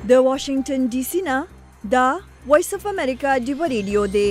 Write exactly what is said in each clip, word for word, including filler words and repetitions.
د واشنگټن ډي سي نه دا وایس اف امریکا ډیو ریډیو دی.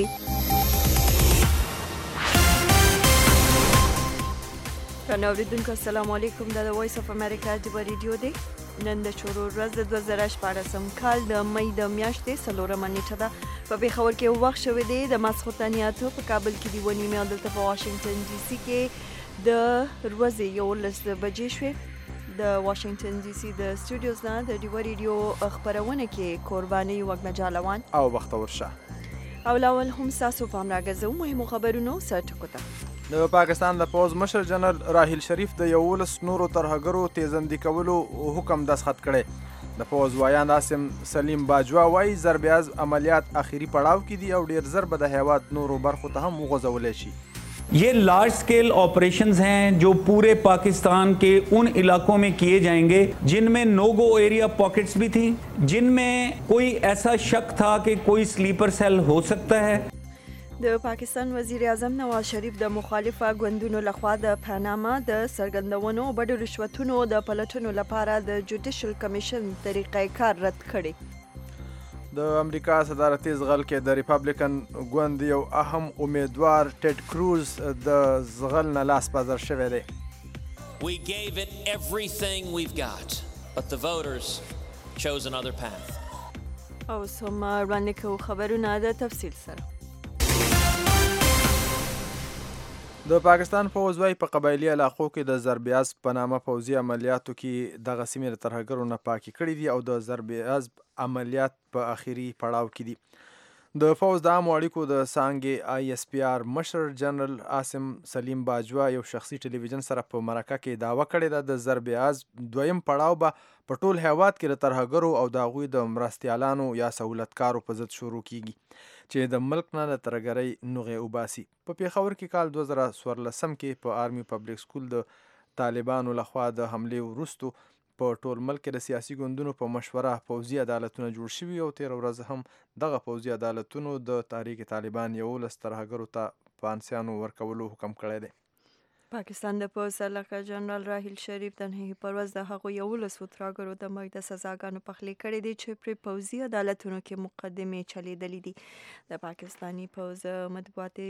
رانه اوریدونکو السلام علیکم. دا د وایس اف امریکا ډیو ریډیو دی. نن د شروع ورځ د دوه زره شپاړسم کال د مې د میاشتې څلورمه نیټه ده. په پېښور کې وخت شوی دی د ماسخوتن اته، په کابل کې دی ونیمه، دلته په واشنگټن ډي سي کې د ورځې یولس بجې شوې. د واشنگټن ډي سي د سټوډیوز نه د ډیو ریډیو خبرونه کې قرباني وګنه جالوان او بختور شه او لاول هم تاسو پام راګرځو مهمو خبرونو سره ټکوته. د پاکستان د پوز مشر جنرال راحیل شریف د یولس نورو ترهګرو تیزندي کولو حکم دستخط کړي. د پوز وایان عاصم سلیم باجوا وایي ضربیاز عملیات اخیری پړاو کې دي او ډیر زر به د هیواد نورو برخو ته هم وغځولی شي. ये large scale operations हैं जो पूरे पाकिस्तान के उन इलाकों में किए जाएंगे जिनमें नो गो एरिया पॉकेट्स भी थी, जिनमें कोई ऐसा शक था कि कोई स्लीपर सेल हो सकता है. د پاکستان وزیر اعظم نواز شریف د مخالفه ګوندونو لخوا د پاناما د سرګندونو او بډو رشوتونو د پلټنو لپاره د جوډیشل کمیشن طریقې کار رد کړي. د امریکا صدارتي زغل کې د ریپابلیکن ګوند یو اهم امیدوار ټیډ کروز د زغل نه لاس بازر شوی دی. We gave it everything we've got, but the voters chose another path. او سم وړاندې کوو خبرونه د تفصیل سره. د پاکستان پوځ وايي په قبایلي علاقو کې د ضربیاز په نامه پوځي عملیاتو کې دغه سیمې له ترهګرو نه پاکي کړي دي او د ضربیاز عملیات په اخیری پړاو کې دي. د پوځ د عامو اړیکو د څانګې آی اس پی آر مشر جنرال عاصم سلیم باجوا یو شخصي ټلویزیون سره په مرکه کې دعوه کړې ده د ضربیاز دویم پړاو به په ټول هیواد کې د ترهګرو او د هغوی د مرستیالانو یا سهولتکارو په ضد شروع کیږي چې د ملک نه د ترهګرۍ نوغې وباسي. په پېښور کې کال دوه زره څوارلسم کې په آرمي پبلک سکول د طالبانو لخوا د حملې وروستو په ټول ملک کې د سیاسي ګوندونو په مشوره پوځي عدالتونه جوړ شوي او تېره ورځ هم دغه پوځي عدالتونو د تحریک طالبان یولس ترهګرو ته پانسیانو ورکولو حکم کړی دی. پاکستان د پوځ سرلښکر جنرال راحیل شریف د نهي پر ورځ د هغو یولسو ترهګرو د مرګ د سزاګانو پخلی کړی دی چې پرې پوځي عدالتونو کې مقدمې چلیدلې دي. د پاکستاني پوځ مطبوعاتي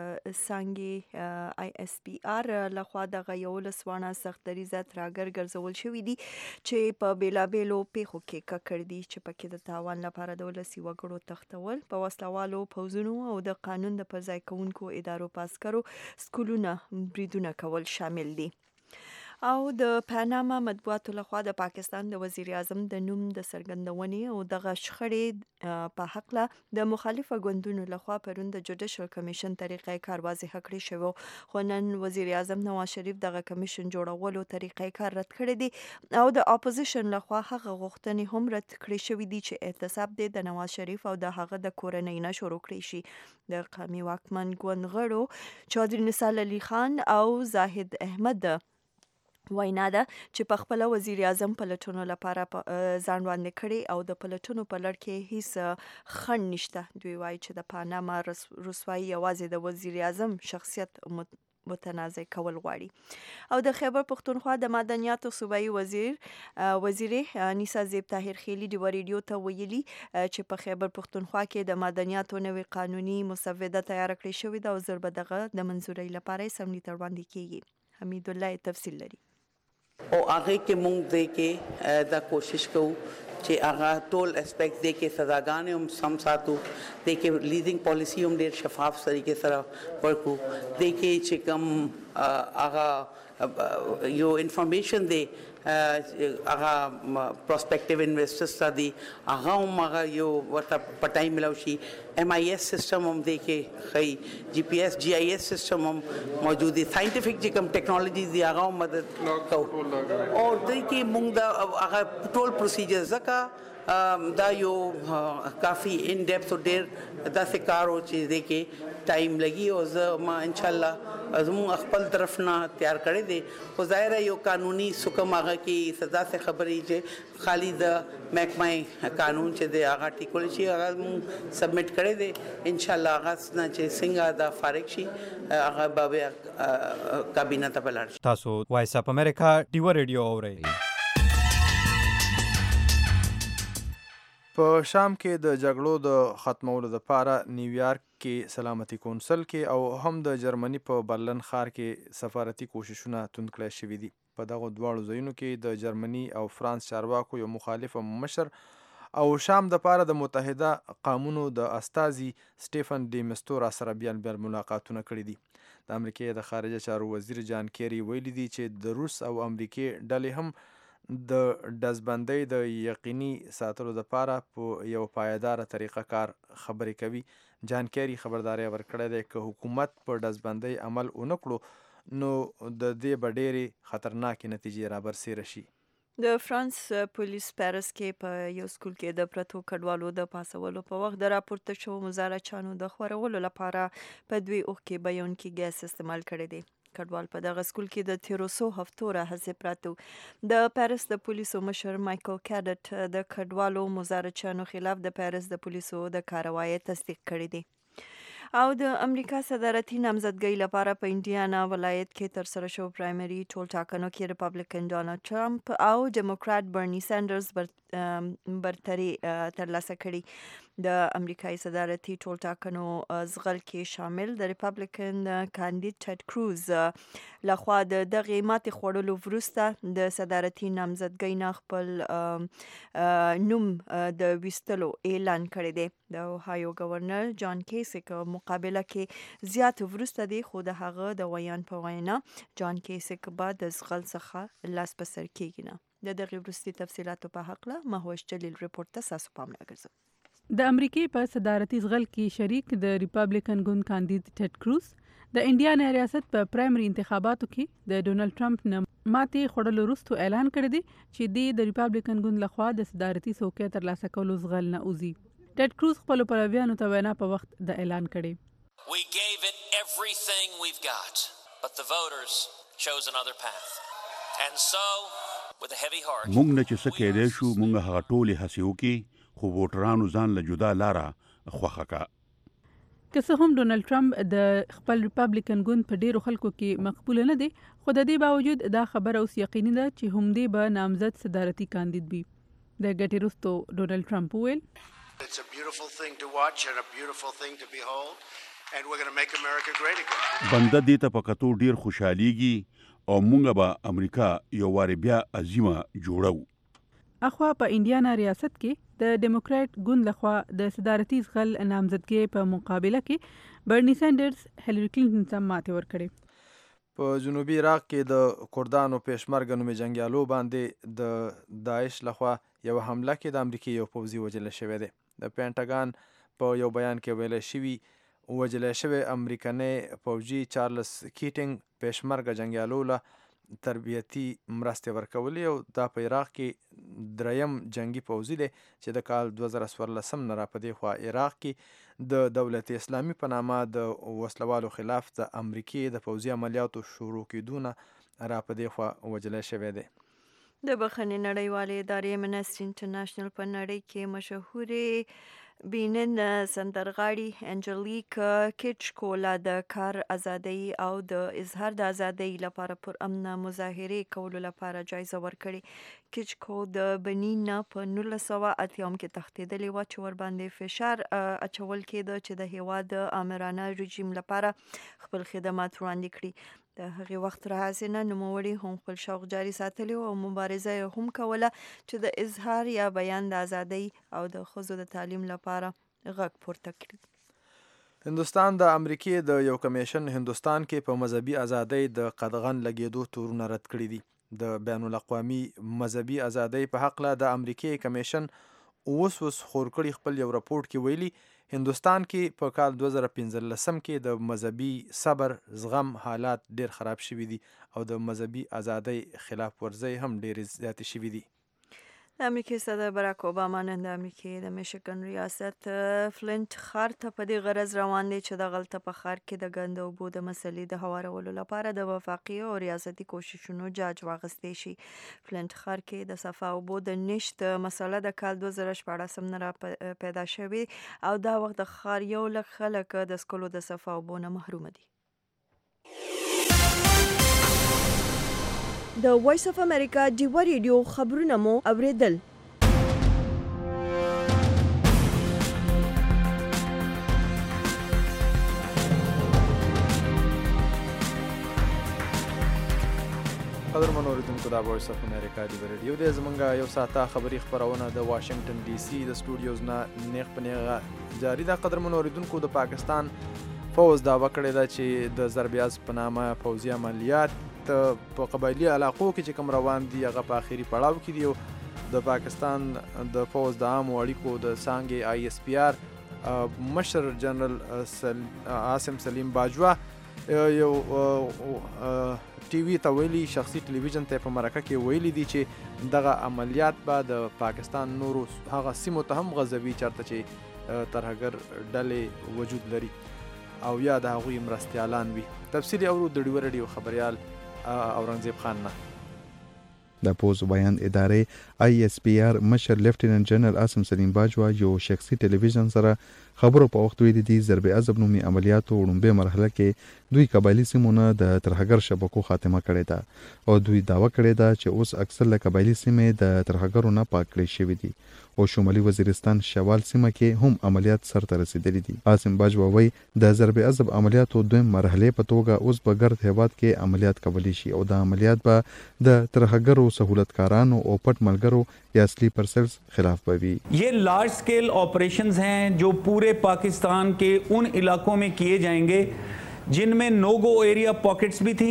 څانګې آی اس پی آر لخوا دغه یولس وانه سخت دریځه ترهګر ګرځول شوي دي چې په بیلابیلو پیښو کې ککړ دي چې پکې د تاوان لپاره د ولسي وګړو تښتول، په وسلوالو پوځونو او د قانون د پرځای کوونکو ادارو په عسکرو سکولونه بریدونه کول شامل دي. او د پاناما مطبوعاتو لخوا د پاکستان د وزیر اعظم د نوم د څرګندونې او دغه شخړې په حقله د مخالفه ګوندونو لخوا پرون د جوډیشل کمیشن طریقې کار واضح کړی شوی، خو نن وزیر اعظم نواز شریف دغه کمیشن جوړولو طریقې کار رد کړی دی او د اپوزیشن لخوا هغه غوښتنې هم رد کړی شوی دي چې اعتصاب دی د نواز شریف او د هغه د کورنۍ نه شروع کړی شي. د قومي واکمن ګوند غړو چودري نثار علي خان او زاهد احمد وینا ده چې په خپل وزیر اعظم پلټونو لپاره ځان وړاندې کړي او د پلټونو په لړ کې هیڅ خنډ نشته. دوی وایي چې د پاناما رسوایی یوازې د وزیر اعظم شخصیت متنازع کول غواړي. او د خیبر پختونخوا د معدنیاتو صوبایي وزیر وزیر نیسا زیب طاهر خیلی ډیو ریډیو ته ویلي چې په خیبر پختونخوا کې د معدنیاتو نوې قانوني مسوده تیار کړې شوې ده او زر به دغه د منظورۍ لپاره سمني ته وړاندې کیږي. حمید الله تفصیل لري. او هغه کې مونږ دې کې دا کوشش کوو چې هغه ټول اسپیکټ دې کې سزاګانې هم سم ساتو، دې کې لیزینګ پالیسی هم ډېر شفاف طریقې سره ورکو، دې کې چې کوم هغه یو انفارمیشن دی هغه پروسپیکټیو انویسټرز ته دی هغه هم هغه یو ورته پټای ملو شي. ایم آئی ایس سسټم هم دی کې ښایي، جی پی ایس جی آئی ایس سسټم هم موجود دی، ساینټیفک چې کوم ټیکنالوجیز دی هغه هم مدد کوو او دې کې موږ د هغه ټول پروسیجر ځکه دا یو کافی ان ډیپث او ډیر داسې کار و چې دې کې ټایم لګي او زه ما انشاءالله زموږ خپل طرف نه تیار کړی دی. خو ظاهره یو قانوني سکم هغه کې سزا څه خبرې چې خالی د محکمه قانون چې دی هغه ټیکول شي هغه موږ سبمټ کړی دی. انشاءالله هغه نه چې څنګه دا فارغ شي هغه به کابینه ته بلار شي. تاسو وایس اپ امریکا ډیو ریډیو اورئ. په شام کې د جګړو د ختمولو لپاره نیویارک کې سلامتي کونسل کې او هم د جرمني په برلن ښار کې سفارتي کوششونه توند کړای شوي دي. په دغو دواړو ځایونو کې د جرمني او فرانس چارواکو یو مخالف مشر او شام د لپاره د متحده قومونو د استازي سټیفن ډي مستورا سره بیان بیان ملاقاتونه کړي دي. د امریکې د خارجه چارو وزیر جان کیری ویلي دي چې د روس او امریکې ډلې هم د ډزبندۍ د یقیني ساتلو لپاره په یو پایداره طریقه کار خبرې کوي. جان کیری خبرداری ورکړی دی که حکومت په ډزبندۍ عمل ونه کړو نو د دې به ډېرې خطرناکې نتیجې رابرسېره شي. د فرانس پولیس پیرس کې په یو سکول کې د پرتو کډوالو د پاسولو په وخت د راپورته شوو مزارچانو د خورولو لپاره په دوی اوښکې بهیونکي ګیس استعمال کړی دی. کډوال په دغه سکول کې د تیرو څو هفتو راهیسې پراته وو. د پیرس د پولیسو مشر مایکل کیډټ د کډوالو مزارچانو خلاف د پیرس د پولیسو د کاروایی تصدیق کړی دی. او د امریکا صدارتي نامزدګۍ لپاره په انډیانا ولایت کې ترسره شو پرایمري ټول ټاکنو کې ریپبلیکن ډونالد ټرمپ او ډیموکرات برني سانډرز برتري ترلاسه کړي. د امریکایي صدارتي ټول ټاکنو زغل کې شامل د ریپبلیکن کاندید ټیډ کروز لخوا د دغه ماتې خوړلو وروسته د صدارتي نامزدګۍ نه خپل نوم د ویستلو اعلان کړی دی. د اوهایو گورنر جان کیسک مقابله کې زیات وروسته دی خو د هغه د ویان په وینا جان کیسک بعد د زغل څخه لاس په سر کېږي نه. د دغه وروستي تفصیلاتو په هکله مهوش جلیل ریپورت ته تاسو پام راګرځوم. د امریکای په صدارتي زغل کې شریک د ریپبلیکن ګوند کاندید ټیډ کروز د انډیانا ریاست په پرایمري انتخاباتو کې د ډونالد ټرمپ نه ماتې خوړلو وروسته اعلان کړی دی چې د ریپبلیکن ګوند لخوا د صدارتي څوکۍ ترلاسه کولو زغل نه وځي. ټیډ کروز خپل پلویانو ته وینا په وخت د اعلان کړي. We gave it everything we've got, but the voters chose another path. And so with a heavy heart موږ نه چې څه کېدای شو موږ هغه ټولې هڅې وکړې خو ووټرانو ځان له جدا لاره خوښه کړه. که څه هم ډونالد ټرمپ د خپل ریپبلیکن ګوند په ډیرو خلکو کې مقبول نه دی خو د دې باوجود دا خبره اوس یقیني ده چې همدې به نامزد صدارتي کاندید وي. د ګټې وروسته ډونالد ټرمپ وویل It's a beautiful thing to watch and a beautiful thing to behold and we're going to make America great again. بنده دې ته په کتو ډیر خوشحاليږي او موږ به امریکا یو واري بیا عظیمه جوړو. اخوا په انډیانا ریاست کې د ډیموکرات ګوند لخوا د صدارتي زغل نامزدګۍ په مقابله کې برني سانډرز هیلری کلینټن ته ماتې ورکړې. په جنوبي عراق کې د کردانو پېشمرګه نومي جنګیالو باندې د داعش لخوا یو حمله کې د امریکې یو پوځي وژل شوی دی. د پینټاګان په یو بیان کې ویل شوي وژل شوی امریکنی پوځي چارلز کیټینګ پېشمرګه جنګیالو له تربیتي مرستې ورکولې او دا په عراق کې دریم جنگي پوځي دی چې د کال دوه زره څوارلسم نه را په دې خوا عراق کې د دولت اسلامي په نامه د وسلوالو خلاف د امریکې د پوځي عملیاتو شروع کېدو نه را په دې خوا وژل شوی دی. د بخښنې نړیوالې ادارې امنسټي انټرنیشنل په نړۍ کې مشهورې بینن سندرغاړي انجلیک کیچکولا د کار ازادۍ او د اظهار د ازادۍ لپاره پر امن مظاهرې کولو لپاره جایزه ورکړې. کیچکو د بنین په نولس سوه اتیاوم کې تښتېدلې وه چې ورباندې فشار اچول کېده چې د هېواد د آمرانه رژیم لپاره خپل خدمات وړاندې کړي. د هغې وخت راهیسې نه نوموړي هم خپل شوق جاري ساتلی او مبارزه یې هم کوله چې د اظهار یا بیان د ازادۍ او د ښځو د تعلیم لپاره غږ پورته کړي. هندوستان د امریکې د یو کمیشن هندوستان کې په مذهبي ازادۍ د قدغن لګېدو تورونه رد کړي دي. د بین الاقوامي مذهبي ازادۍ په هکله د امریکې کمیشن اوس اوس خور کړي خپل یو راپورټ کې ویلي هندوستان کې په کال دوه زره پنځلسم کې د مذهبي صبر زغم حالات ډیر خراب شوي دي او د مذهبي ازادۍ خلاف ورزۍ هم ډیرې زیاتې شوي دي. د امریکای صدر براک اوباما نن د امریکای د میشیګن ریاست فلنټ ښار ته په دې غرض روان دی چې د غلطه په ښار کې د ګنده اوبو د مسلې د هوارولو لپاره د وفاقي او ریاستي کوششونو جاج واخیستی شي. فلنټ ښار کې د صفا اوبو د نشت مسله د کال دوه زره شپاړسم نه را پیدا شوې او دا وخت د ښار یو لک خلک د څښلو د صفا اوبو نه محروم دي. د وایس اف امریکا ډیوه ریډیو خبرونه مو اوریدل. قدرمن اوریدونکو دا وایس اف امریکا دی ریډیو د زمونږه یو ساعته خبری خبرونه د واشنگټن ډي سي د سټوډیوز نه نیغ په نیغه جاری ده. قدرمن اوریدونکو د پاکستان فوز دعوه کړې ده چې د ضربیاز په نامه پوځي عملیات په قبایلي علاقو کې چې کوم روان دي هغه په آخري پړاو کې دي او د پاکستان د فوز د عامو اړیکو د څانګې آی ایس پی آر مشر جنرال عاصم سلیم باجوه یو ټي وي ته ویلي، شخصي ټلویزیون ته په مرکه کې ویلي دي چې دغه عملیات به د پاکستان نورو هغه سیمو ته هم غځوي چېرته چې ترهګر ډلې وجود لري او یا د هغوی مرستیالان وي. تفصیلي اورو د ډیوه رډیو خبریال اورنګزیب خان نه. د پوز بیان ادارې آی ایس پی آر مشر لیفټیننټ جنرال عاصم سلیم باجوا یو شخصي ټلویزیون سره خبرو په وخت ویلي دي ضرب عضب نومي عملیاتو وړومبۍ مرحله کې دوی قبایلي سیمو نه د ترهګر شبکو خاتمه کړې ده او دوی دعوه کړې ده چې اوس اکثر له قبایلي سیمې د ترهګرو نه پاک کړې شوي دي او شمالي وزیرستان شوال سیمه کې هم عملیات سرته رسیدلي دي. عاصم باجوا وایي د ضرب عضب عملیاتو دویم مرحلې په توګه اوس په ګرد هیواد کې عملیات کولی شي او د عملیات به د ترهګرو سہولتکارانو او پټ ملګرو یا سلیپر سیلز خلاف بوي. ये large scale operations हैं जो पूरे पाकिस्तान के उन इलाकों में किए जाएंगे जिनमें नो गो एरिया पॉकेट्स भी थी,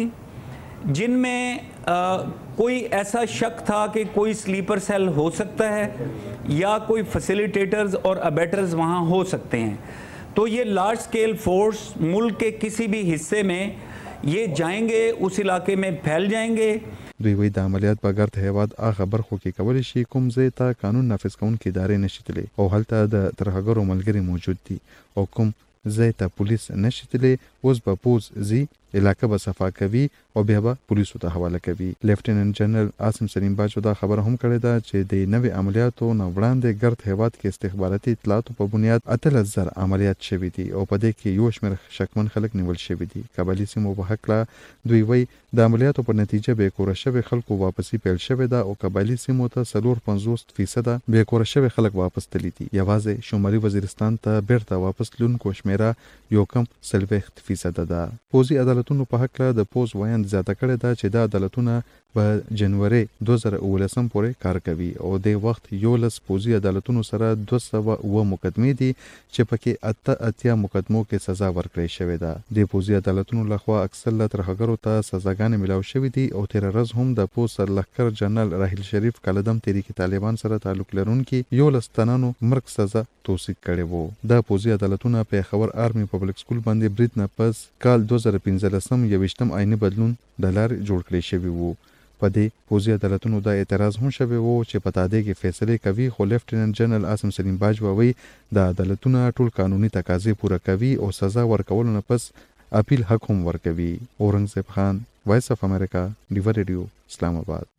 जिनमें आ, कोई ऐसा शक था कि कोई स्लीपर सेल हो सकता है या कोई फैसिलिटेटर्स और अबेटर्स वहाँ हो सकते हैं. तो ये लार्ज स्केल फोर्स मुल्क के किसी भी हिस्से में ये जाएंगे, उस इलाके में फैल जाएंगे. دوی وی د عملیات په ګرد هیواد هغه برخو کې کولی شي کوم ځای ته قانون نافذ کوونکې ادارې نشي تللی او هلته د ترهګرو ملګري موجود دي او کوم ځای ته پولیس نشي تللی اوس به پوز ځي علاقه به صفا کوي او بیا به پولیسو ته حواله کوي. لیفټیننټ جنرال عاصم سلیم باجوا دا خبره هم کړې ده چې د نوې عملیاتو نه وړاندې ګرد هیواد کې استخباراتي اطلاعاتو په بنیاد اتلس زر عملیات شوي دي او په دې کې یو شمېر شکمن خلک نیول شوي دي. قبایلي سیمو په هکله دوی وایي د عملیاتو په نتیجه بې کوره شوي خلکو واپسي پیل شوې ده او قبایلي سیمو ته څلور پنځوس فیصده بې کوره شوي خلک واپس تللي دي. یوازې شمالي وزیرستان ته بیرته واپس تلونکو شمېره یو کم څلوېښت فیصده ده. پوځي عدالتونو په هکله د پوز ویاند زیاته کړې ده چې دا عدالتونه په جنوري دوه زره اوولسم پورې کار کوي او د وخت یولس پوځي عدالتونو سره دوه سوه اووه مقدمې دي چې پکې اته اتیا مقدمو کې سزا ورکړې شوې ده. د پوځي عدالتونو لخوا اکثر له ترهګرو ته سزاګانې ملاو شوې دي او تیر ورځ هم د پوز سرلښکر جنرال راحیل شریف کالدم تحریک طالبان سره تعلق لرونکي یولس تنانو مرګ سزا توثیق کړې وو. د پوځي عدالتونو په خبر آرمي پبلک سکول باندې برید نه پس کال دوه زره پنځلسم یویشتم آئینی بدلون د لارې جوړ کړی شوی وو. په دې پوځي عدالتونو دا اعتراض هم شوی وو چې په تادې کې فیصلې کوي خو لیفټیننټ جنرال عاصم سلیم باجوا وایي د عدالتونو ټول قانوني تقاضې پوره کوي او سزا ورکولو نه پس اپیل حق هم ورکوي. اورنګزیب خان، وایس اف امریکا، ډیوه ریډیو، اسلام آباد.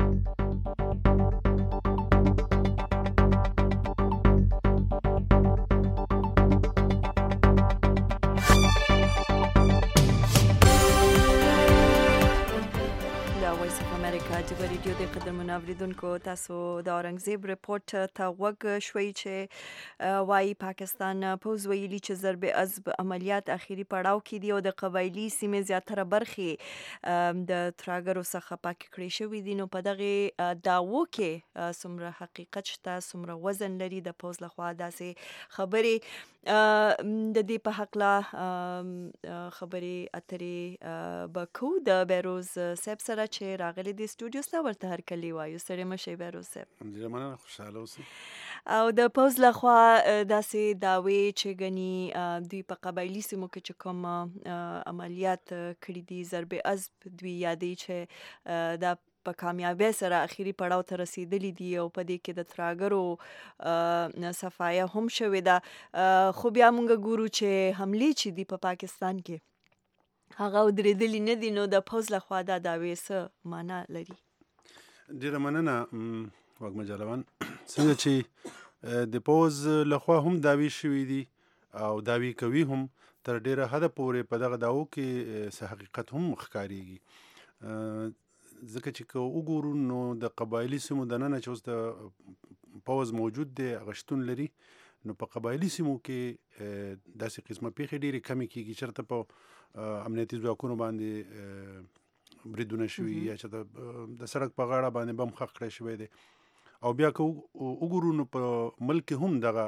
د ریډیو د قدرمنو اوریدونکو تاسو د اورنګزیب رپورټ ته غوږ شوئ چې وايي پاکستان پوځ ویلي چې ضرب عضب عملیات اخیری پړاو کې دي او د قبایلي سیمې زیاتره برخې د ترهګرو څخه پاک کړې شوې دي. نو په دغه دعوو کې څومره حقیقت شته، څومره وزن لري، د پوځ لخوا داسې خبرې د دې په هکله خبرې اترې به کوو د بیروز صاحب سره چې راغلی دی سټوډیو ته. ورته هرکلی وایو. ستړي مه شئ بیروز صاحب. ډېره مننه، خوشحاله اوسئ. او د پوځ لخوا داسې دعوې چې ګني دوی په قبایلي سیمو کې چې کوم عملیات کړي دي ضرب عضب دوی یادوي چې دا په کامیابی سره اخیری پړاو ته رسیدلی دي او په دې کې د ترهګرو صفایه هم شوې ده. خو بیا موږ ګورو چې حملې چې دي په پاکستان کې هغه ودرېدلي نه دي. نو د پوځ لخوا دا دعوې څه معنا لري؟ ډېره مننه وږمه جالوان. څنګه چې د پوځ لخوا هم دعوې شوي دي او دعوې کوي هم تر ډېره حده پورې په دغه دعوو کې څه حقیقت هم ښکارېږي. ځکه چې که وګورو نو د قبایلي سیمو دننه چې اوس د پوځ موجود دی هغه شتون لري، نو په قبایلي سیمو کې داسې قسمه پیښې ډېرې کمې کېږي چېرته په امنیتي ځواکونو باندې بریدونه شوي یا چې د سړک په غاړه باندې بم ښخ کړی شوی دی. او بیا که وګورو نو په ملک کې هم دغه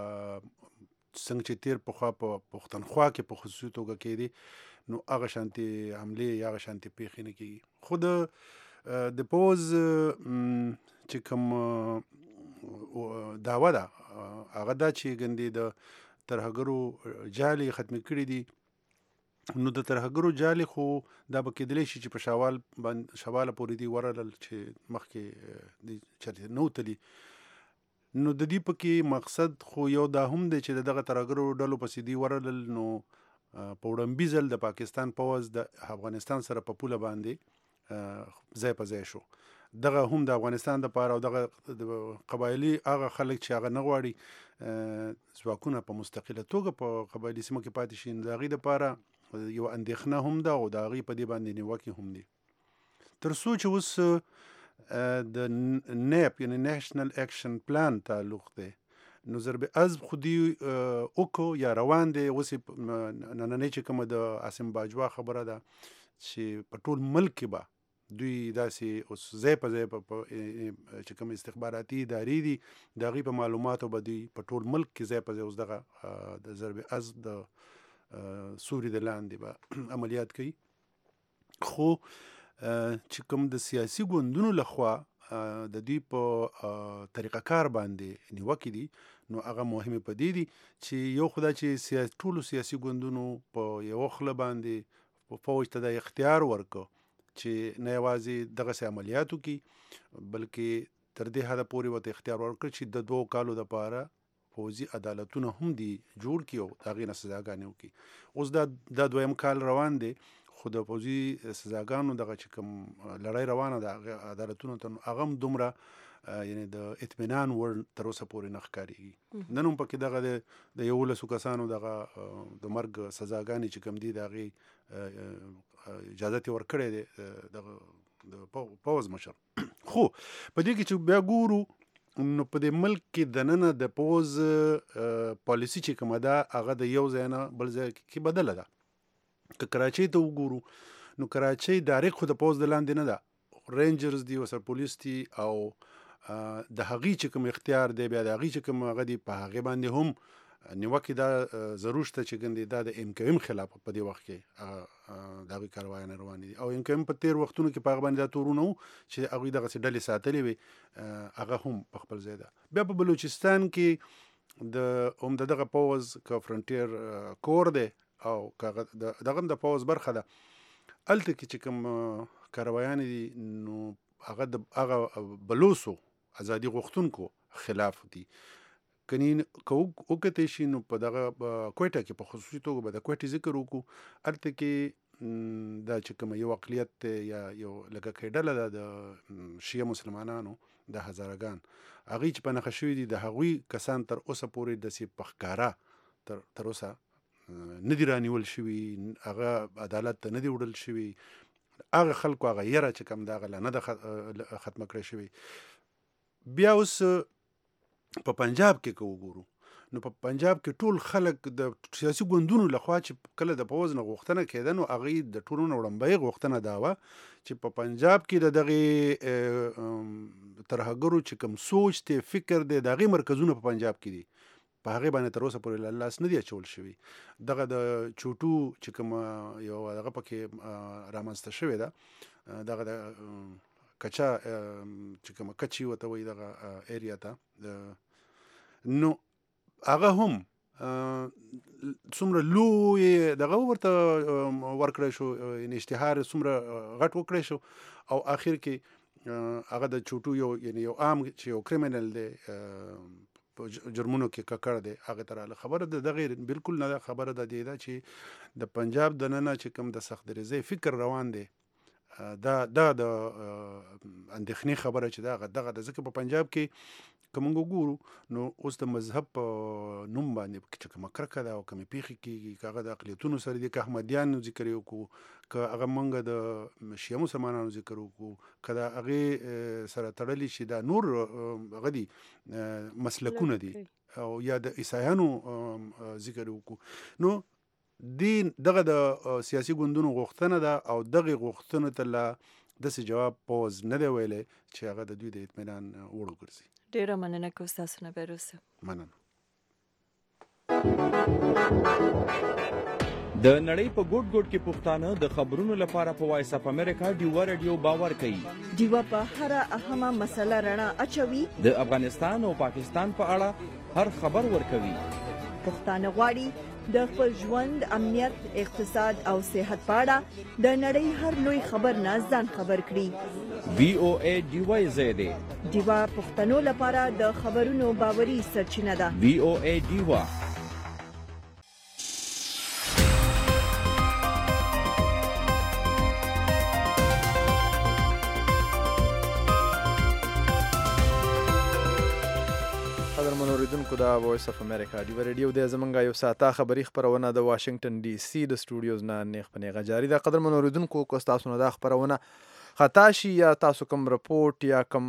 څنګه چې تیر پخوا په پښتونخوا کې په خصوصي توګه کېدی نو هغه شانتي حملې یا هغه شانتي پیښې نه کېږي. خو د د پوز چې کوم دعوه ده هغه دا چې ګندې د ترهګرو جالې ختمې کړي دي. نو د ترهګرو جالې خو دا به کېدلی شي چې په شوال باندې شواله پورې دي ورلل چې مخکې د چرته نو تلي. نو د دې پکې مقصد خو یو دا هم دی چې دغه ترهګرو ډلو پسې دي ورلل نو په وړاندې ځل د پاکستان پوز د افغانستان سره په پوله باندې ځای په ځای شو. دغه هم د افغانستان د پاره او دغه قبایلی هغه خلک چې هغه نه غواړي ځواکونه په مستقله توګه په قبایلی سیمه کې پاتې شي د هغې دپاره یو اندېښنه هم ده او د هغې په دې باندې نیوکې هم دي. تر څو چې اوس د نیپ یعنی نیشنل اکشن پلان تعلق دی نو ضرب عزب خو دي وکړو یا روان دی. اوس نننۍ چې کومه د عاصم باجوا خبره ده چې په ټول ملک کې به دوی داسې اوس ځای په ځای چې کوم استخباراتي ادارې دي د هغې په معلوماتو به دوی په ټول ملک کې ځای په ځای اوس دغه د ضرب عزب د سوري د لاندې به عملیات کوي. خو چې کوم د سیاسي ګوندونو لخوا د دوی په طریقه کار باندې نیوکې دي نو هغه مهمې په دې دي چې یو خو دا چې ټولو سیاسي ګوندونو په یوه خوله باندې په فوج ته د اختیار ورکړو چې نه یوازې دغسې عملیاتو کې بلکې تر دې حده پورې ورته اختیار ورکړ چې د دوو کالو دپاره فوزي عدالتونه هم دي جوړ کړي او د هغې نه سزاګانې وکړي. اوس دا دا دویم کال روان دی خو د فوزي سزاګانو دغه چې کوم لړۍ روانه ده هغه عدالتونو ته هغه هم دومره یعنی د اطمینان وړ تر اوسه پورې نه ښکارېږي. نن هم پکې دغه د یولسو کسانو دغه د مرګ سزاګانې چې کوم دي د هغې اجازت یې ورکړی دی دغه د پوز مشر. خو په دې کې چې بیا ګورو نو په دې ملک کې دننه د پوز پالیسي چې کومه ده هغه د یو ځای نه بل ځای کې بدله ده. که کراچۍ ته وګورو نو کراچۍ ډایرکټ خو د پوز د لاندې نه ده، رینجرز دي ورسره پولیس دي او د هغې چې کوم اختیار دی بیا د هغې چې کوم هغه دي په هغې باندې هم نیوکې دا ضرور شته چې ګندې دا د ایم کیو ایم خلاف په دې وخت کې د هغوی کاروایانې روانې دي او ایم کیو ایم په تېر وختونو کې په هغه باندې دا تورونه وو چې هغوی دغسې ډلې ساتلې وې هغه هم په خپل ځای ده. بیا په بلوچستان کې د هم د دغه پوز که فرنټیر کور دی او که دغه هم د پوز برخه ده هلته کې چې کوم کاروایانې دي نو هغه د هغه بلوسو ازادي غوښتونکو خلاف دي. کنی که وکتلی شي نو په دغه کویټه کې په خصوصي توګه به د کویټې ذکر وکړو هلته کې دا چې کومه یو اقلیت دی یا یو لکه کې ډله ده د شیعه مسلمانانو د هزارګان هغوی چې په نښه شوي دي د هغوی کسان تر اوسه پورې داسې په ښکاره تر تر اوسه نه دي رانیول شوي هغه عدالت ته نه دي وړل شوي هغه خلکو هغه یره چې کوم د هغه لا نه ده ختمه کړی شوې. بیا اوس په پنجاب کې که وګورو نو په پنجاب کې ټول خلک د سیاسي ګوندونو لخوا چې کله د پوز نه غوښتنه کېده نو هغوی د ټولو نه وړاندې غوښتنه دا وه چې په پنجاب کې د دغې ترهګرو چې کوم سوچ دی فکر دی د هغې مرکزونه په پنجاب کې دي په هغې باندې تر اوسه پورې لاس نه دي اچول شوي. دغه د چوټو چې کوم یو دغه پکې رامنځته شوې ده دغه د کچا چې کومه کچي ورته وایي دغه ایریا ته نو هغه هم څومره لوی دغه ورته ورکړی شو یعنې اشتهار څومره غټ وکړی شو او آخر کې هغه د چوټو یو یعنې یو عام چې یو کریمینل دی په جرمونو کې ککړ دی هغه ته راله خبره ده دغې بالکل نه ده خبره ده دې ده چې د پنجاب دننه چې کوم د سخت دریځۍ فکر روان دی دا دا د اندېښنې خبره چې دا دغه د ځکه په پنجاب کې که موږ وګورو نو اوس د مذهب په نوم باندې چې کومه کرکه ده او کومې پیښې کېږي که هغه د اقلیتونو سره دي که احمدیانو ذکر یې وکړو که هغه موږ د شیعه مسلمانانو ذکر وکړو که د هغې سره تړلي شي دا نور هغه دي مسلکونه دي او یا د عیسایانو ذکر وکړو نو دین دغه د سیاسي ګوندونو غوښتنه ده او دغه غوښتنو ته لا داسې جواب پوز نه دی ویلی چې هغه د دوی د اطمینان وړ وګرځي. ډېره مننه کوم ستاسو نه بیروسه. مننه. د نړۍ په ګوټ ګوټ کې پښتانه د خبرونو لپاره په وایس اپ امریکا ډیوا رادیو باور کوي. ډیوا په هر اهمه مسله رڼا اچوي. د افغانستان او پاکستان په اړه هر خبر ورکوي. پښتانه غواړي د خپل ژوند، امنیت، اقتصاد او صحت په اړه د نړۍ هر لوی خبر نه ځان خبر کړي. وی او ای ډیوا زیاده ډیوا پښتنو لپاره د خبرونو باوري سرچینه ده. وی او ای ډیوا. اوریدونکو دا وایس اف امریکا ډیوا ریډیو د زمونږ یو ساته خبری خبرونه د واشنگټن ډي سي د سټوډیوز نه نیغ په نیغه جاری ده. قدرمن اوریدونکو کو تاسو نه دا خبرونه خطا شي یا تاسو کوم رپورت یا کوم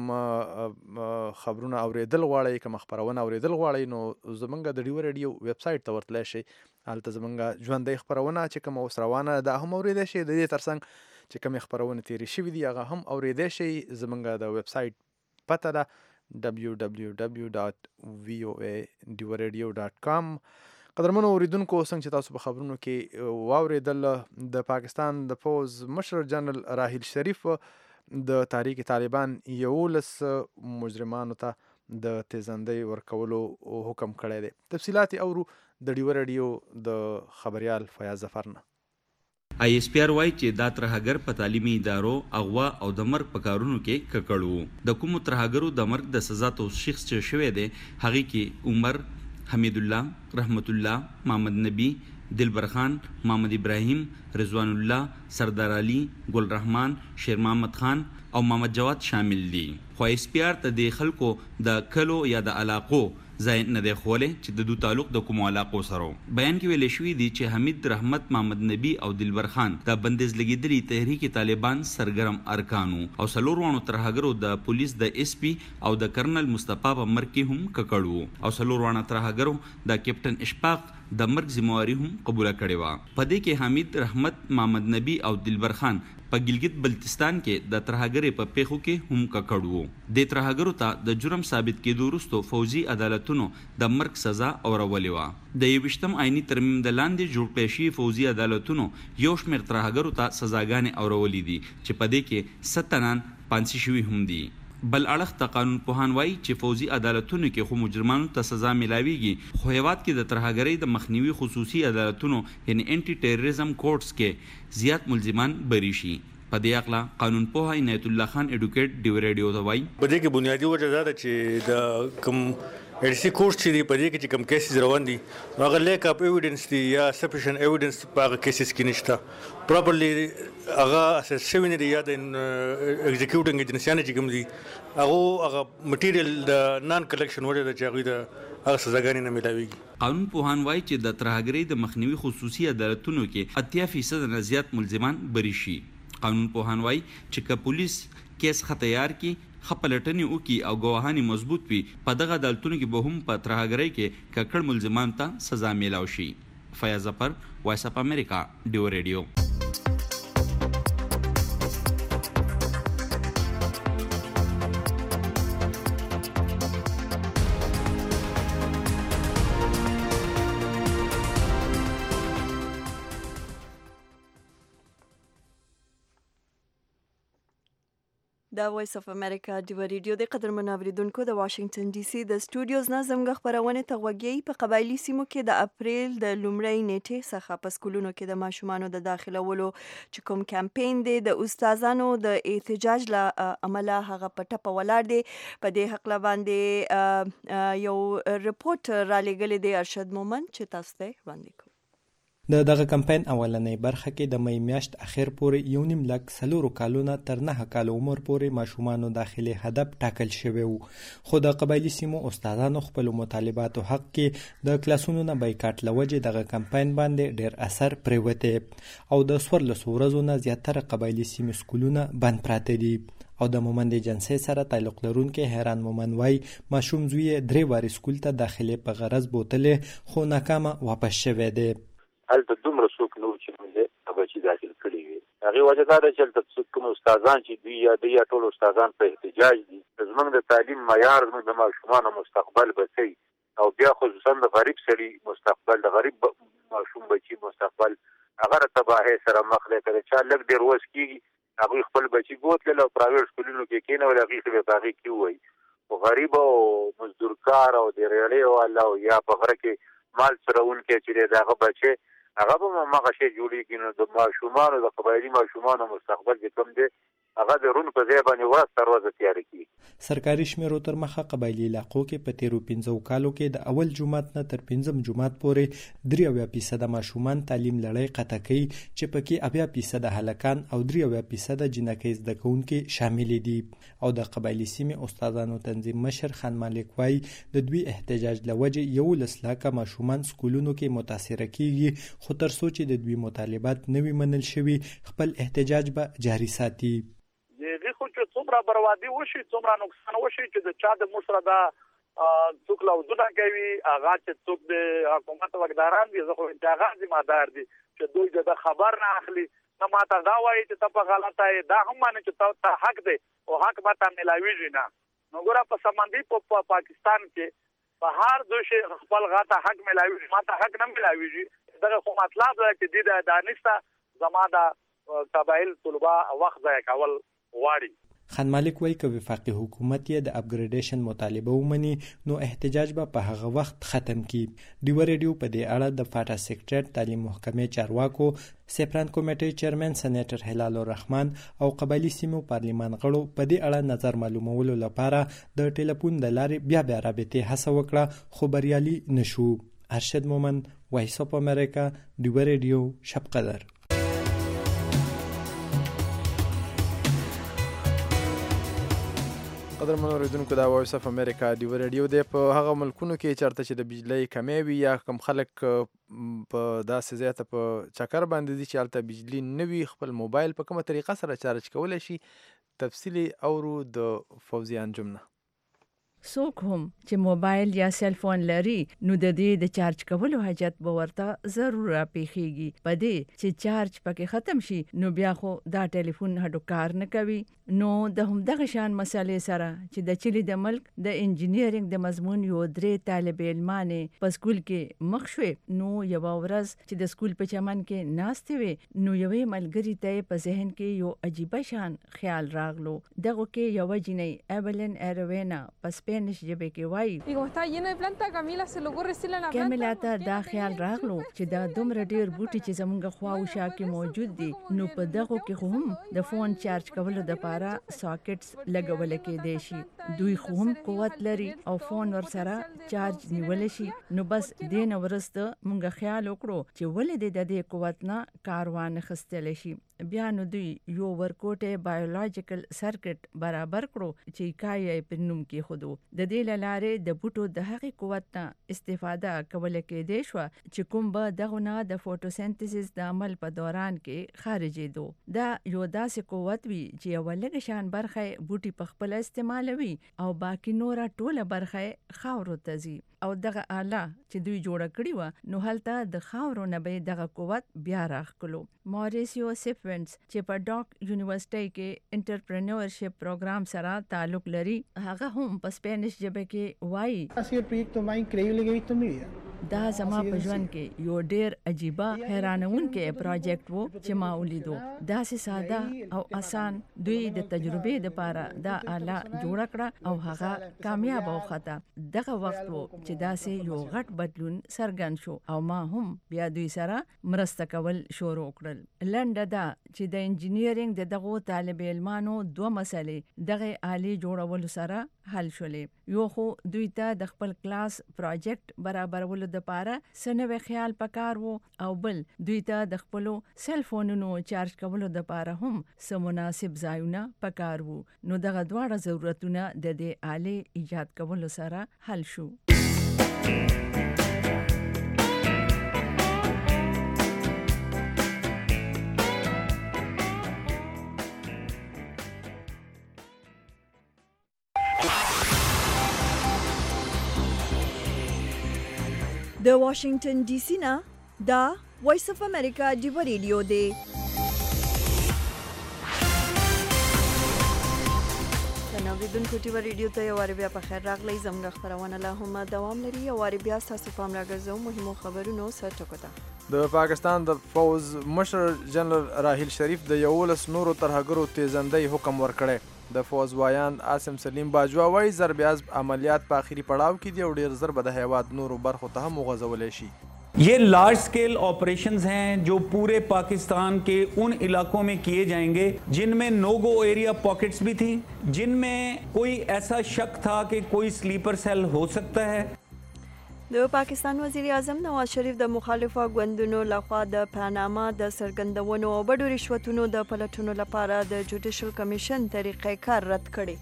خبرونه اوریدل غواړئ، کوم خبرونه اوریدل غواړئ، نو زمونږ د ډیوا ریډیو ویب سټ ته ورتلئ شئ. هلته زمونږ ژوندۍ خبرونه چې کوم اوس روانه ده هم اوریدلی شئ. د دې ترڅنګ چې کومې خبرونه تیرې شوي دي هغه هم اوریدلی شئ. زمونږ د ویب سټ پته ده دبلیو دبلیو دبلیو ډاٹ وی او ای ډیوا ریډیو ډاٹ کام. قدرمنو اوریدونکو څنګه چې تاسو په خبرونو کې واوریدل، د پاکستان د پوز مشر جنرال راحیل شریف د تحریک طالبان یولس مجرمانو ته د تیزاندۍ ورکولو حکم کړی دی. تفصیلات اورو د ډیوا ریډیو د خبریال فیاض ظفر نه. آی اس پی آر وای چې دا ترهګر په تعلیمي ادارو اغوا او د مرګ په کارونو کې ککړو. د کومو ترهګرو د مرګ د سزا توثیق چې شوی دی هغه کې عمر، حمید الله، رحمت الله، محمد نبی، دلبر خان، محمد ابراهیم، رضوان الله، سردار علي، ګل رحمان، شیر محمد خان او محمد جواد شامل دي. خو آی اس پی آر ته د خلکو د کلو یا د علاقو ځای نه دی ښولی چې د دوی تعلق د کومو علاقو سره و. بیان کې ویلی شوي دي چې حمید، رحمت، محمد نبی او دلبر خان د بندیز لګېدلي تحریک طالبان سرګرم ارکانو او څلور واړو ترهګرو د پولیس د اس پي او د کرنل مصطفی په مرګ کې هم ککړ وو او څلور واړه ترهګرو د کیپټن اشفاق د مرګ ذمہواري هم قبوله کړې وه. په دې کې حمید، رحمت، محمد نبی او دلبر خان په ګلګت بلتستان کې د ترهګرۍ په پیښو کې هم ککړ وو. د ترهګرو ته د جرم ثابت کېدو وروسته فوجي عدالتونو د مرګ سزا اورولې وه. د یوویشتم آئیني ترمیم د لاندې جوړ کړی شوي فوجي عدالتونو یو شمېر ترهګرو ته سزاګانې اورولې دي چې په دې کې ست تنان پانسي شوي هم دي. بل اړخ ته قانون پوهان وایي چې فوجي عدالتونو کې خو مجرمانو ته سزا ملاویږي، خو هیواد کې د ترهګرۍ د مخنیوي خصوصي عدالتونو یعنی انټي ټیرریزم کورټس کې زیات ملزمان بری شي. په دې اقلا قانون پوه عنایت الله خان ایډوکیټ ډیوا ریډیو ته وایي په دې کې بنیادی وجه دا ده چې د کوم ایډسی کورس چې دی په دې کې چې کوم کیسز روان دي هغه لیک اپ ایویډنس دی یا سفیشنت ایویډنس په هغه کیسز کې نشته. پراپرلی هغه اساس شوی نه دی یا د ایگزیکیوټینګ ایجنسیانه چې کوم دي هغه هغه مټیریل د نان کلیکشن وجه ده چې هغوی د هغه سزاګانې نه میلاویږي. قانون پوهان وایي چې د ترهګرۍ د مخنیوي خصوصي عدالتونو کې اتیا فیصد نه زیات ملزمان بری شي. قانون پوهان وایي چې که پولیس کیس ښه تیار کړي، ښه پلټنې وکړي او ګواهانې مضبوط وي، په دغه عدالتونو کې به هم په ترهګرۍ کې ککړ ملزمانو ته سزا میلاو شي. فیاض ظفر، وایس اف امریکا، ډیوا ریډیو. دا وایس اف امریکا ډیوا ریډیو د قدرمن اوریدونکو د واشنگټن ډي سي د سټوډیوز نه زموږ خبرونه ته غوږی. په قبایلی سیمو کې د اپریل د لومړۍ نیټې څخه په سکولونو کې د ماشومانو د داخلولو چې کوم کمپاین دی د استادانو د احتجاج له عمله هغه په ټپه ولاړ دی. په دې حق باندې یو رپورت را لېږلی دی ارشد مومن چې تاسو ته وړاندې کوو. د دغه کمپاین اولنۍ برخه کې د می میاشت اخر پورې یو نیم لک څلورو کالونه تر نهه کال عمر پورې ماشومانو داخلي هدف ټاکل شوی وو. خو د قبایلي سیمو استادانو خپلو مطالباتو حق کې د کلاسونو نه بایکاټ له وجې دغه کمپاین باندې ډېر اثر پرېوتی او د څوارلسو ورځو نه زیاتره قبایلي سیمې سکولونه بند پراته دي. او د مومند جنسي سره تعلق لرونکي حیران مومن وای ماشوم زوی درې واري سکول ته داخلي په غرض بوتلې خو ناکامه واپس شوی دی. هلته دومره هغه وجه دا ده چې تاسو کوم استادان چې دی یا دی ټول استادان په احتجاج دي زمونږ د تعلیم معیار زموږ د ماشومانو مستقبل بچي او بیا خصوصا د غریب سړي مستقبل د غریب ماشوم بچي مستقبل هغه تباهي سره مخ دی کړي چې لږ ډیر وس کیږي هغه خپل بچي ګوت له پرایویټ سکولونو کې کینه ولا هغه به باغی کی وای او غریب او مزدورکار او د ریړې او الله یا په غره کې مال سرهون کې چې دغه بچي هغه به ماغه شي جوړیږي نو د ماشومانو د قبایلی ماشومانو مستقبل کې کوم دی هغه د رون په ځای باندې ورسته روزه تیار کی سرکاري شمیرو تر مخه قبایلی علاقو کې په تیرو پنځو کالو کې د اول جمعات نه تر پنځم جمعات پورې درې اویا فیصد ماشومان تعلیم لړۍ قطع کوي چې پکې اویا فیصد هلکان او درې اویا فیصد جنکۍ زده کوونکي شامل دي او د قبایلی سیمې استادانو تنظیم مشر خان مالک وای د دوی احتجاج لوجه یو لسلاکه ماشومان سکولونو کې متاثر کیږي خو تر څو چې د دوی مطالبات نوي منل شوي خپل احتجاج به جاري ساتي دغه خو چې څومره بربادي وشي څومره نقصان وشي چې د چا د مشره دا څوک لوځونه کوي هغه چې څوک د حکومت وګداران دي زه خو انتخاب ذمہ دار دي چې دوی د خبر نه اخلي نو ماته دا وایي چې ته په غلطه یې دا هم معنی چې ته حق دی او حق ماته ملاویږي نه نو ګوره په سمندي په پاکستان کې په هر دوی خپل غاټه حق ملاویږي ماته حق نه ملاویږي دغه خو مطلب دی چې د دانشته زما د قبایل طلبه وخت ځای کول غواړي خان مالک وایي که وفاقي حکومت یې د اپګریډیشن مطالبه ومني نو احتجاج به په هغه وخت ختم کی ډیو ریډیو په دې اړه د فاټا سیکریټریټ تعلیم محکمې چارواکو سپران کمیټې چیرمن سېنیټر هلال الرحمن او قبایلی سیمو پارلیمان غړو په دې اړه نظر معلومولو لپاره د ټلیفون د لارې بیا بیا رابطې هڅه وکړه خو بریالي نشو ارشد مومن وایس اف امریکا ډیو ریډیو شب قدر قدر منو ریدونکو دا وایس اف امریکا ډیو ریډیو دی په هغه ملکونو کې چرته چې د بجلی کمی وي یا کم خلک په داسې ځای ته په چکر باندې دي چې هلته بجلی نه وي خپل موبایل په کومه طریقه سره چارج کولی شي تفصیلي اورو د فوزي انجم نه څوک هم چې موبایل یا سیل فون لري نو د دې د چارج کولو حاجت به ورته ضرور راپېښیږي په دې چې چارج پکې ختم شي نو بیا خو دا ټلیفون هډو کار نه کوي نو د همدغه شان مسالې سره چې د چلی د ملک د انجینیرینګ د مضمون یو درې طالب علمانې په سکول کې مخ شوې نو یو ورځ چې د سکول په چمن کې ناستې وې نو یوې ملګري ته په ذهن کې یو عجیبه شان خیال راغلو دغه کې یو جنۍ ایبلن ایروینا پس اسپانیش ژبه کې وایي کمیلا ته دا خیال راغلو چې دا دومره ډیر بوټي چې زمونږ خوا او شا کې موجود دي نو په دغه کې خو هم د فون چارج کولو لپاره ساکټس لګول کېدای شي دوی خو هم قوت لري او فون ور سره چارج نیول شي نو بس دین ورسته مونږ خیال وکړو چې ولې د دې قوت نه کاروان خستل شي بیا نو دوی یو ورکوټه بایولوژیکل سرکټ برابر کړو چې کای په نوم کې خودو د دې لارې د بوټو د هغې قوت نه استفاده کول کېدای شو چې کوم به دغه نه د فوټوسنتیسس د عمل په دوران کې خارجېدو دا یو داسې قوت وي چې یو لږ شان برخه بوټي په خپل استعمالوي او باقی نوره ټوله برخه خاورو ته ځي او دغه آله چې دوی جوړه کړی و نو هلته د خاورو نه به دغه قوت بیا راخلو موریسیو سیفونز چې په ډاک یونیورسيټي کې انټرپرینورشپ پروګرام سره تعلق لري هغه هم په اسپانیش ژبه کې وایي دا زما په ژوند کې یو ډیر عجیبه حیرانونکې پروجیکټ وو چې ما ولیدو دا سه ساده او آسان دوی د تجربې لپاره دا آله جوړ کړه او هغه کامیاب وخته دغه وخت وو چې دا سه یو غټ بدلون سرګن شو او ما هم بیا دوی سره مرسته کول شروع کړل لنډه دا چې د انجینیرینګ د دغه طالب علمانو دوه مسلې دغه آلې جوړول سره حل شولې یو خو دوی ته د خپل کلاس پروجیکټ برابرولو د پاره سنوي خیال پکار وو او بل دوی ته د خپل سیل فونونو چارج کولو د پاره هم سم مناسب ځایونه پکار وو نو دغه دواړه ضرورتونه د دې آلې ایجاد کولو سره حل شو د واشنگټن ډي سي نه دا وایس اف امریکا ډیو ریډیو دی اوریدونکو ټي وی ریډیو ته یو وار بیا په خیر راغلی. زموږ خبرونه لا هم دوام لري. یو وار بیا تاسو پام راګرځوم مهمو خبرونو سره ټکو ته. د پاکستان د فوز مشر جنرال راحیل شریف د یولس نورو ترهګرو تیزندۍ حکم ورکړی. د فوز وایان عاصم سلیم باجوا وایي ضرب عملیات په آخري پړاو کې دي او ډیر زر به د هیواد نورو برخو ته هم وغځولی شي. ये लार्ज स्केल ऑपरेशंस हैं जो पूरे पाकिस्तान के उन इलाकों में किए जाएंगे जिनमें नो गो एरिया पॉकेट्स भी थी, जिनमें कोई ऐसा शक था कि कोई स्लीपर सेल हो सकता है. د پاکستان وزیر اعظم نواز شریف د مخالفه ګوندونو لخوا د پاناما د سرګندونو او بډو رشوتونو د پلټونو لپاره د جوډیشل کمیشن طریقې کار رد کړي.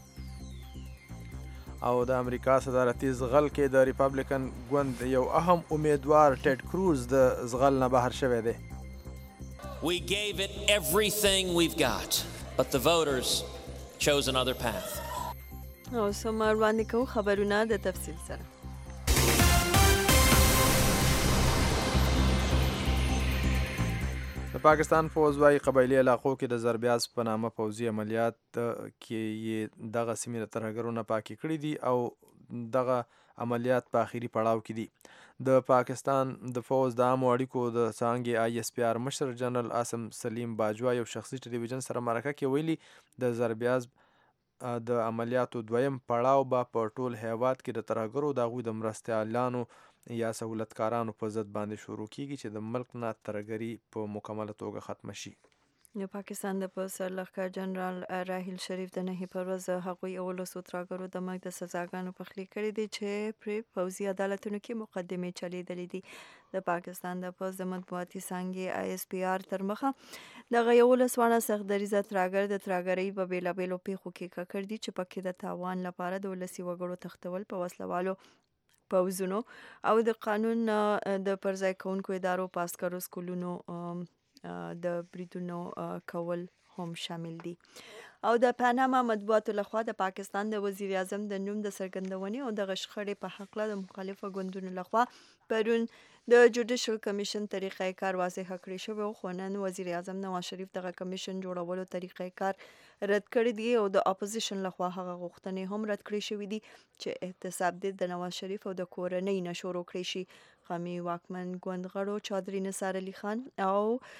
او د امریکا صدارتي زغل کې د ریپابلیکن ګوند یو اهم امیدوار ټیډ کروز د زغل نه بهر شوی دی. We gave it everything we've got, but the voters chose another path. او سمار باندې کوم خبرونه د تفصیل سره. د پاکستان فوز وايي قبایلي علاقو کې د ضربیاز په نامه پوځي عملیات کې دغه سیمې د ترهګرو نه پاکې کړي دي او دغه عملیات په آخري پړاو کې دي. د پاکستان د فوز د عامو اړیکو د څانګې آی اس پی آر مشر جنرال عاصم سلیم باجوا یو شخصي ټلویزیون سره مرکه کې ویلي د ضربیاز د عملیاتو دویم پړاو به په ټول هیواد کې د ترهګرو د هغوی د مرستیالانو یا سهولتکارانو په ضد باندې شروع کیږي چې د ملک نه ترهګري په مکمله توګه ختمه شي. د پاکستان د په سرلښکر جنرال راحیل شریف د نهي پر ورځ هغوی اولسو ترهګرو د مرګ د سزاګانو پخلی کړي دي چې پرې پوځي عدالتونو کې مقدمې چلیدلې دي. د پاکستان د پوځ د مطبوعاتي څانګې آی اس پی آر تر مخه دغه یولس واړه سخت دریځه ترهګر د ترهګرۍ په بېلابېلو پیښو کې ککړ دي چې پکې د تاوان لپاره د ولسي وګړو تښتول په وسلوالو پوځونو او د قانون د پرځای کوونکو ادارو په عسکرو سکولونو د بریدونو کول هم شامل دي. او د پاناما مطبوعاتو لخوا د پاکستان د وزیر اعظم د نوم د څرګندونې او د شخړې په حق د مخالفه ګوندونو لخوا پرون د جوډیشل کمیشن طریقې کار واضح کړی شوی، خو نن وزیر اعظم نواز شریف دغه کمیشن جوړولو طریقې کار رد کړی دی او د اپوزیشن لخوا هغه غوښتنې هم رد کړی شوې دي چې احتساب دې د نواز شریف او د کورنۍ نه شروع کړی شي. قومي واکمن ګوند غړو چودھری نثار علي خان او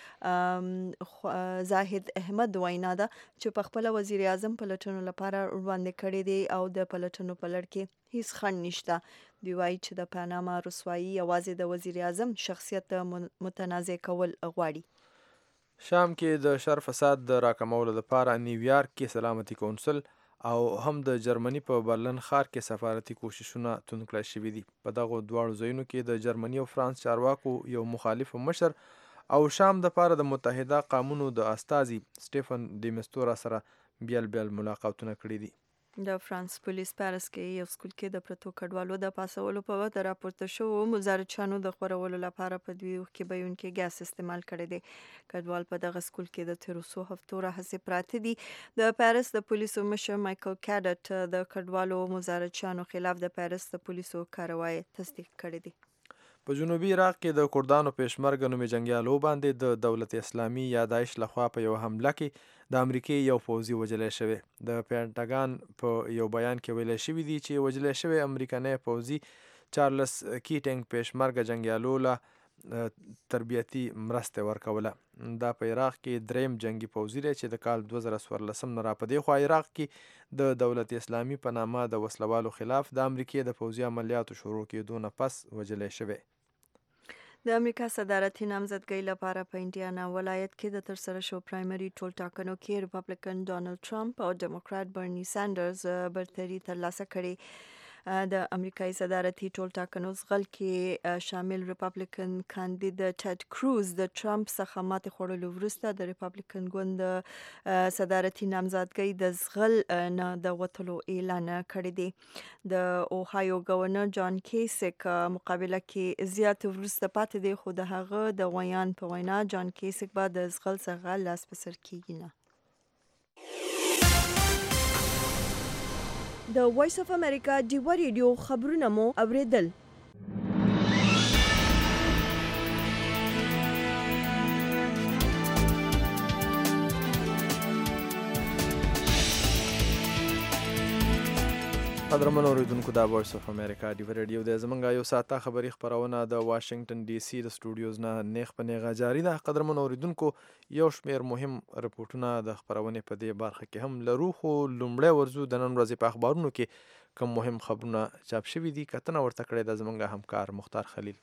زاهد احمد وینا ده چې په خپل وزیر اعظم پلټنو لپاره وړاندې کړی دی او د پلټنو په لړ کې هیڅ خنډ نشته. دوی وایي چې د پاناما رسوایی یوازې د وزیر اعظم شخصیت متنازع کول غواړي. شام کې د شر فساد د راکمولو لپاره نیویارک کې سلامتي کونسل او هم د جرمني په برلن ښار کې سفارتي کوششونه توند کړای شوي دي. په دغو دواړو ځایونو کې د جرمني او فرانس چارواکو یو مخالف مشر او شام دپاره د متحده قومونو د استازي سټیفن ډي مستورا سره بیل بیل ملاقاتونه کړي دي. د فرانس پولیس پاریس کې یو سکول کې د پرتو کډوالو د پاسولو په وخت راپورته شوو مزارچانو د خورولو لپاره په دوی وخت کې بیون کې ګاز استعمال کړی دی. کډوال په دغه سکول کې د تیرو څو هفتو راهیسې پراته دي. د پاریس د پولیسو مشر مایکل کاډټ د کډوالو مزارچانو خلاف د پاریس د پولیسو کاروایی تصدیق کړی دی. په جنوبي عراق کې د کردانو پېشمرګه نومې جنګیالو باندې د دولت اسلامي یا داعش لخوا په یو حمله کې د امریکې یو پوځي وژلی شوی. د پینټاګان په یو بیان کې ویلی شوي دي چې وژلی شوی امریکنی پوځي چارلس کیټینګ پېشمرګه جنګیالو له تربیتي مرستې ورکوله. دا په عراق کې دریم جنګي پوځي دی چې د کال دوه زره څوارلسم نه را په دې خوا عراق کې د دولت اسلامي په نامه د وسلوالو خلاف د امریکې د پوځي عملیاتو شروع کېدو نه پس وژلی شوی. د امریکا صدارتي نامزدګۍ لپاره په انډیانا ولایت کې د ترسره شو پرایمري ټول ټاکنو کې ریپابلیکن ډونالد ټرمپ او ډیموکرات برني سانډرز برتري ترلاسه کړې. د امریکایي صدارتي ټول ټاکنو زغل کې شامل ریپابلیکن کاندید ټیډ کروز د ټرمپ څخه ماتې خوړلو وروسته د ریپابلیکن ګوند صدارتي نامزدګۍ د زغل نه د وتلو اعلان کړی دی. د اوهایو گورنر جان کیسک مقابله کې زیات وروسته پاتې دی، خو د هغه د ویان په وینا جان کیسک به د زغل څخه لاس په سر کیږي نه. د وایس اف امریکا ډیوا ریډیو خبرونه مو اوریدل. قدرمن اوریدونکو دا وایس اف امریکا دی ریډیو د زمونږ یو ساته خبری خبرونه د واشنگټن ډي سي د سټوډیوز نه نیغ په نیغه جاری ده. قدرمن اوریدونکو یو شمیر مهم رپورټونه د خبرونه په دې برخه کې هم لرو، خو لومړی ورزو د نن ورځې په اخبارونو کې کوم مهم خبرونه چاپ شوي دي کتنه ورته کړې د زمونږ همکار مختار خلیل.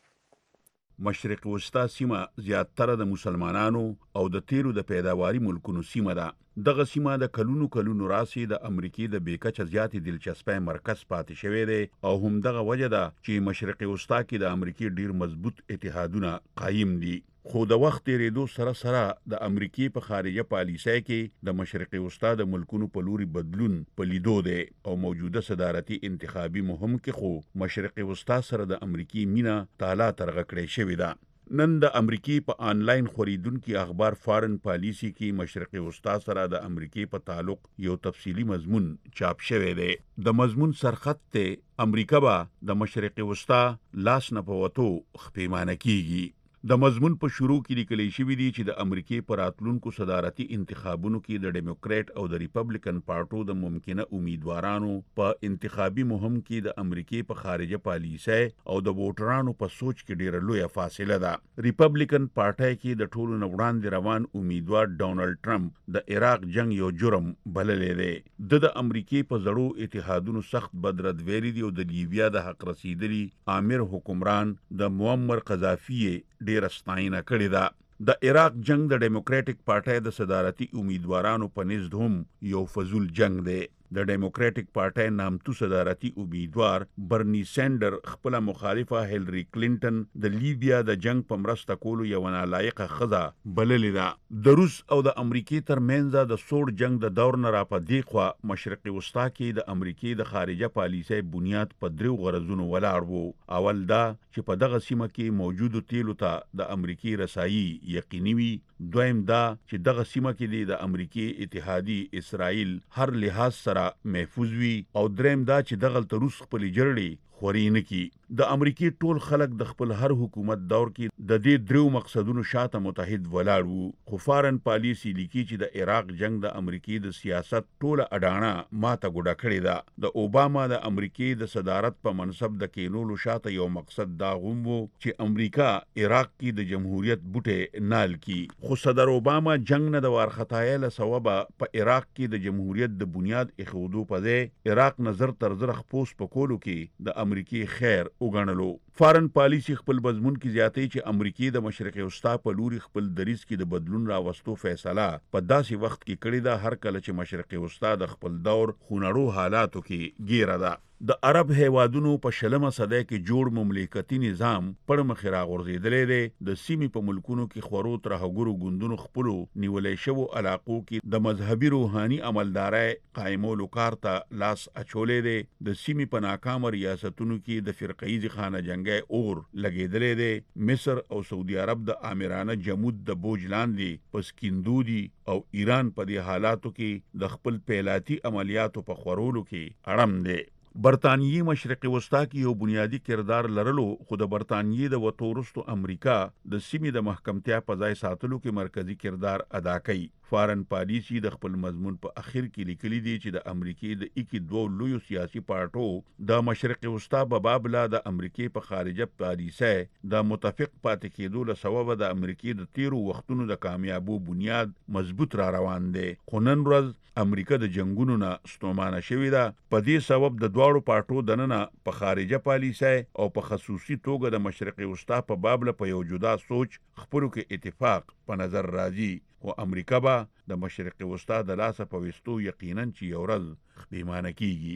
مشرق وسطا سیمه زیاتره د مسلمانانو او د تیلو د پیداواري ملکونو سیمه ده. دغه سیمه د کلونو کلونو راسي د امریکای د بیکچه زیاتې دلچسپۍ مرکز پاتې شوی دی او هم دغه وجه ده چې مشرق وسطا کې د امریکای ډیر مضبوط اتحادونه قایم دي. خو د وخت تیریدو سره سره د امریکای په خارجه پالیسۍ کې د مشرق وسطا د ملکونو په لوري بدلون په لیدو دی او موجوده صدارتي انتخابي مهم کې خو مشرق وسطا سره د امریکای مینا تالا ترغه کړې شوې ده. نن د امریکای په آنلاین خوریدونکو اخبار فارن پالیسی کې مشرق وسطا سره د امریکای په تعلق یو تفصیلی مضمون چاپ شوی دی. د مضمون سرخط ته امریکا به د مشرق وسطا لاس نه پوتو خپېمانه کیږي. د مضمون په شروع کې لیکل شوی دی چې د امریکای په راتلونکو صدارتي انتخابونو کې د ډیموکرات او د ریپبلیکن پارټو د ممکنه امیدوارانو په انتخابي مهم کې د امریکای په خارجه پالیسۍ او د ووټرانو په سوچ کې ډیره لویه فاصله ده. ریپبلیکن پارټي کې د ټولو نه وړاندې روان امیدوار ډونالد ټرمپ د عراق جنگ یو جرم بللې دی. د امریکای په زړو اتحادونو سخت بدرد ویلي دی او د لیبیا د حق رسیدلی امیر حکمران د معمر قذافی ډیر ستاینه کړې ده. د عراق جنگ د ډیموکراټک پارټي د صدارتي امیدوارانو په نزد هم یو فضول جنگ دی. د ډیموکراټک پارټي نامتو صدارتي امیدوار برنی سینډر خپل مخالفه هیلری کلینټن د لیبیا د جنگ په مرسته کولو یو نالایقه خزه بللې ده. د روس او د امریکای ترمنځ د سوړ جنگ د دور نه را پدې خو مشرق وسطا کې د امریکای د خارجه پالیسۍ بنیاد په درو غرضونو ولاړ وو. اول دا چې په دغه سیمه کې موجودو تیلو ته د امریکای رسایي یقیني وي. دویم دا چې دغه سیمه کې د امریکای اتحادی اسرائیل هر لحاظ سره محفوظ وي او دریم دا چې دغه روس خپل جرړي خوري نه کی. د امریکای ټول خلک د خپل هر حکومت دور کې د دې درو مقصدونو شاته متحد ولاړ وو. خو فارن پالیسی لیکي چې د عراق جنگ د امریکای د سیاست ټوله اډانه ماته ګډه کړې ده. د اوباما د امریکای د صدارت په منصب د کینولو شاته یو مقصد دا هم وو چې امریکا عراق کې د جمهوریت بوټه نال کی. خو صدر اوباما جنگ نه د وارخطای له سبب په عراق کې د جمهوریت د بنیاد اخودو په ځای عراق نظر تر زر خپوس په کولو کې د امریکای خیر وګڼلو. فارن پالیسی خپل مضمون کې زیاتې چې امریکای د مشرق وسطا په لوري خپل دریځ کې د بدلون راوستو فیصله په داسې وخت کې کړې ده هر کله چې مشرق وسطا د خپل دور خونړو حالاتو کې ګیره ده. د عرب هیوادونو په شلمه صدۍ کې جوړ مملکتي نظام پر مخ راغورځېدلی دی. د سیمې په ملکونو کې خورو ترهګرو ګوندونو خپلو نیولې شوو علاقو کې د مذهبي روحاني عملدارۍ قایمولو کار ته لاس اچولی دی. د سیمې په ناکامه ریاستونو کې د فرقهیز خانه جنګۍ اور لګېدلی دی. مصر او سعودي عرب د آمرانه جمود د بوج لاندې په سکیندو دي او ایران په دې حالاتو کې د خپل پیلاتي عملیاتو په خورولو کې اړم دی. برطانیې مشرق وسطا کې یو بنیادی کردار لرلو، خو د برطانیې د وتو وروسته امریکا د سیمې د محکمتیا په ځای ساتلو کې مرکزی کردار ادا کوي. فارن پالیسی د خپل مضمون په اخر کې لیکلي دي چې د امریکای د اکی دوه لویو سیاسي پارټو د مشرق وسطا په بابلا د امریکای په خارجه پالیسۍ د متفق پاتې کېدو له سبب د امریکای د تیرو وختونو د کامیابو بنیاد مضبوط را روان دی. خو نن ورځ امریکا د جنگونو نه ستومانه شوې ده. په دې سبب د دواړو پارټو دننه په خارجه پالیسۍ او په خصوصي توګه د مشرق وسطا په بابل په یو جدا سوچ خپلو کې اتفاق په نظر راځي. او امریکا به د مشرق وسطا د لاسه په وستو یقینا چې یو ورځ خپېمانه کیږي.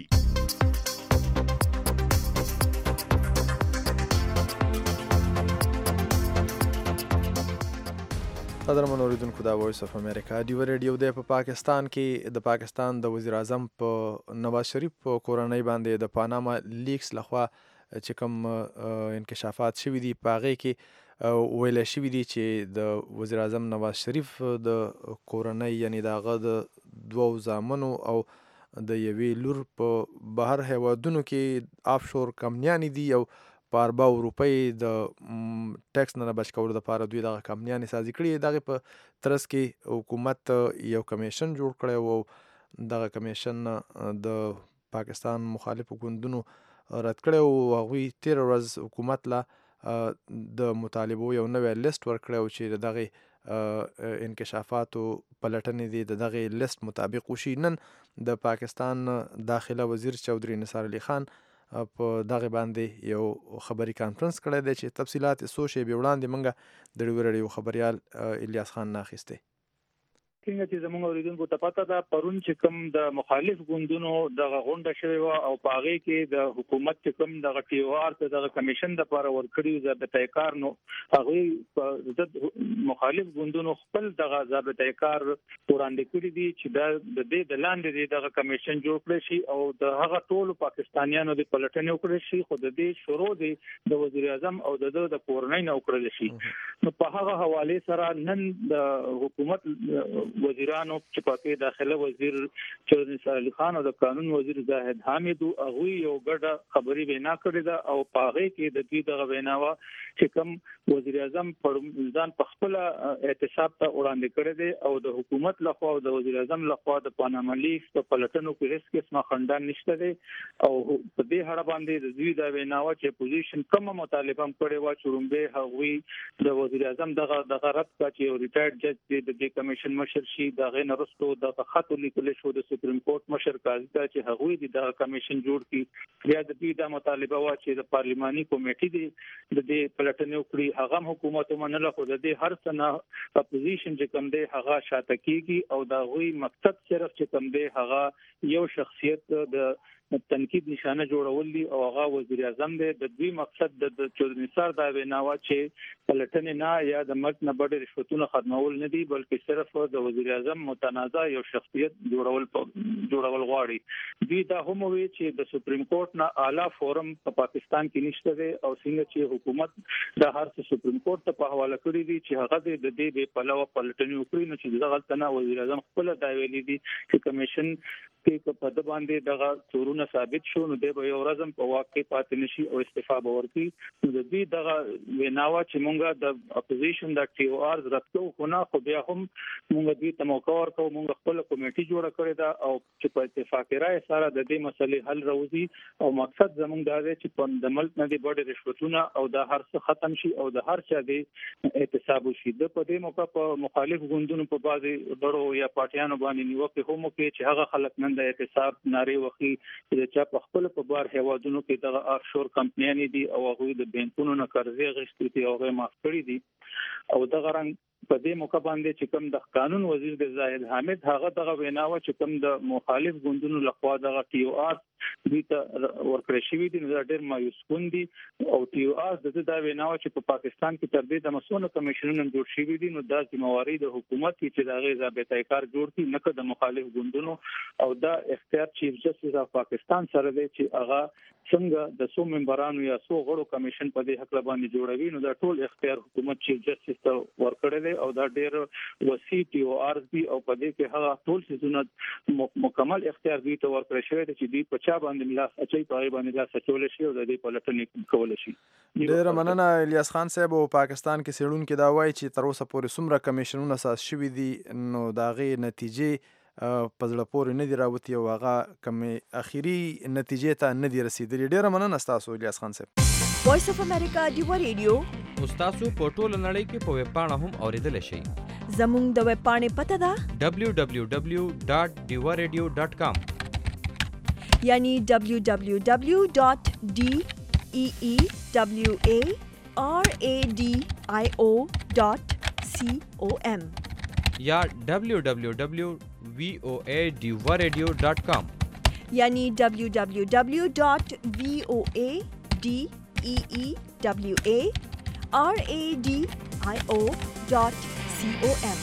قدرمن اوریدونکو دا وایس اف امریکا دی ریډیو دی. په پاکستان کې د پاکستان د وزیر اعظم په نواز شریف په کورنۍ باندې د پاناما لیکس لخوا چې کوم انکشافات شوي دي په هغې کې ویل شوي دي چې د وزیر اعظم نواز شریف د کورنۍ یعنی د هغه د دوو زامنو او د یوې لور په بهر هیوادونو کې آفشور کمپنیانې دي او په ارباو روپۍ د ټیکس نه بچ کولو دپاره دوی دغه کمپنیانې سازي کړي. دغې په ترڅ کې حکومت یو کمیشن جوړ کړی او دغه کمیشن د پاکستان مخالفو ګوندونو رد کړی او هغوی تېره ورځ حکومت له د مطالبو یو نوی لیست ورکړی او چې د دغې انکشافاتو پلټنې دي د دغې لیست مطابق وشي. نن د پاکستان داخله وزیر چودھری نثار علي خان په دغه باندې یو خبري کانفرنس کړی دی چې تفصیلات څو شېبې وړاندې موږ د ډیو رادیو خبریال الیاس خان نه اخیستی. څنګه چې زموږ اوریدونکو ته پته ده پرون چې کوم د مخالف ګوندونو دغه غونډه شوې وه او په هغې کې د حکومت چې کوم دغه ټي او آر ته دغه کمیشن دپاره ورکړي ضابطه کار نو هغوی په ضد مخالف ګوندونو خپل دغه ضابطه کار وړاندې کړي دي چې دا د دې د لاندې دی دغه کمیشن جوړ کړی شي او د هغه ټولو پاکستانیانو د پلټنې وکړي شي خو د دې شروع دی د وزیر اعظم او د د کورنۍ نه وکړل شي. نو په هغه حواله سره نن د حکومت وزیرانو چې پاکي داخله وزیر چودھری نثار علي خان او د قانون وزیر زاهد حامد او یو ګډه خبري وینا کړې ده او پاغه کې د دې دغه ویناوه چې کوم وزیر اعظم پر ځان په خپل احتساب ته وړاندې کړی دی او د حکومت لخوا او د وزیر اعظم لخوا د پاناما لیکس په پلټنو کې هیڅ قسمه خنډان نشته دی او په دې اړه باندې د دوی د ویناوه چې پوزیشن کومه مطالبه کړې و چې رومبه هغوی د وزیر اعظم دغه دغه رد کا چې ریټایرډ جج دی د دې کمیشن مشر شي دغه نرستو د خط لیکل شو د سپریم کورټ مشر قاضي ته چې هغوی د کمیشن جوړ کړي بیا د دې د مطالبه وا چې د پارلماني کمیټې دی د دې پلټنې وکړي هغه حکومت منله خو د دې هر څه اپوزیشن چې کوم دی هغه شاته کیږي او دا غوي مقصد صرف چې کوم دی هغه یو شخصیت د تنقید نشانه جوړول دي او هغه وزیر اعظم دی. د دوی مقصد د چودھری نثار دا ویناوه چې پلټنې نه یا د مرګ نه بډې رشوتونه ختمول نه دي بلکې صرف د وزیر اعظم متنازع یو شخصیت جوړول جوړول غواړي. دوی دا هم وی چې د سپریم کورټ نه اعلی فورم په پاکستان کې نشته دی او څنګه چې حکومت د هر څه سپریم کورټ ته په حواله کړی دي چې هغه د دې د پلوه پلټنې وکړي نو چې دغه تنه وزیر اعظم خپل دا ویلي دي چې کمیشن کې په د باندې دغه څورونه ثابت شو نو د یو ورځم په واقع پاتې نشي او استعفا به ورکړي. نو د دې دغه ویناوه چې مونږه د اپوزیشن د ټي او آر راتلو خو نه خو بیا هم مونږ دې ته موقع ورکو مونږ خپل کمیټي جوړه کړې ده او چې په اتفاق رائے سره د دې مسلې حل راوځي او مقصد زموږ دا دی چې په د ملک نه د بډې رشوتونه او د هر څه ختم شي او د هر چا د احتساب شي. د په دې موقع په مخالف ګوندونو په بازي ډړو یا پارټیانو باندې نیوکه هم کوي چې هغه خلک نن د احتساب ناری وخی چې چا په خپل په بار هوادونو کې دغه آفشور کمپنیانې دي او هغه د بانکونو نه قرضې غشتي دي او هغه معاف کړی دي او دغه رنګ په دې موقع باندې چې کوم د قانون وزیر د زاهد حامد هغه دغه ویناوه چې کوم د مخالف ګوندونو لخوا دغه ټي او آر دوی ته ورکړی شوی دي نو دا ډېر مایوس کون دي او ټي او آر د دا ویناوه چې په پاکستان کې تر دې د مسؤل کمیشنونو جوړ شوی دي نو دا ذمہواری د حکومت چې دا غي ضابطه کار جوړ کړي نه که د مخالف ګوندونو او دا اختیار چیف جسټس اف پاکستان سره دی چې هغه څنګه د سو ممبرانو یا سو غړو کمیشن په دې حق باندې جوړوي نو دا ټول اختیار حکومت چیف جسټس ته ورکړی دی او دا ډېر وسیع ټي او آر دی او په دې کې هغه ټول سيزونه مکمل اختیار دی ته ورکړی شوی دی چې دی په چا باندې لاس اچي په باندې لاس اچول شي او د دې پلټنې کول شي. ډېر مننه الیاس خان صاحب. او پاکستان کې څېړونکي دا وایي چې تر اوسه پورې څومره کمیشنونه اساس شوي دي نو د هغې نتیجې په زړه پورې نه دي راوتي او هغه کومې اخري نتیجې ته نه دي رسېدلي. ډېره مننه ستاسو الیاس خان صاحب. وایس اف امریکا ډیو ریډیو تاسو په ټوله نړۍ کې په ویب پاڼه هم اوریدلی شئ. زموږ د ویب پاڼې پته ده دبلیو دبلیو دبلیو ډاټ ډیوا ریډیو ډاټ کام یعنی دبلیو دبلیو دبلیو ډاټ ډي ای ای دبلیو ای آر ای ډي آی او ډاټ سی او ام یا دبلیو دبلیو دبلیو وی او ای ډیوا ریډیو ډاټ کام یعنی دبلیو دبلیو دبلیو ډاټ وی او ای ډي ای ای دبلیو ای آر ای ډي آی او ډاټ سی او ام.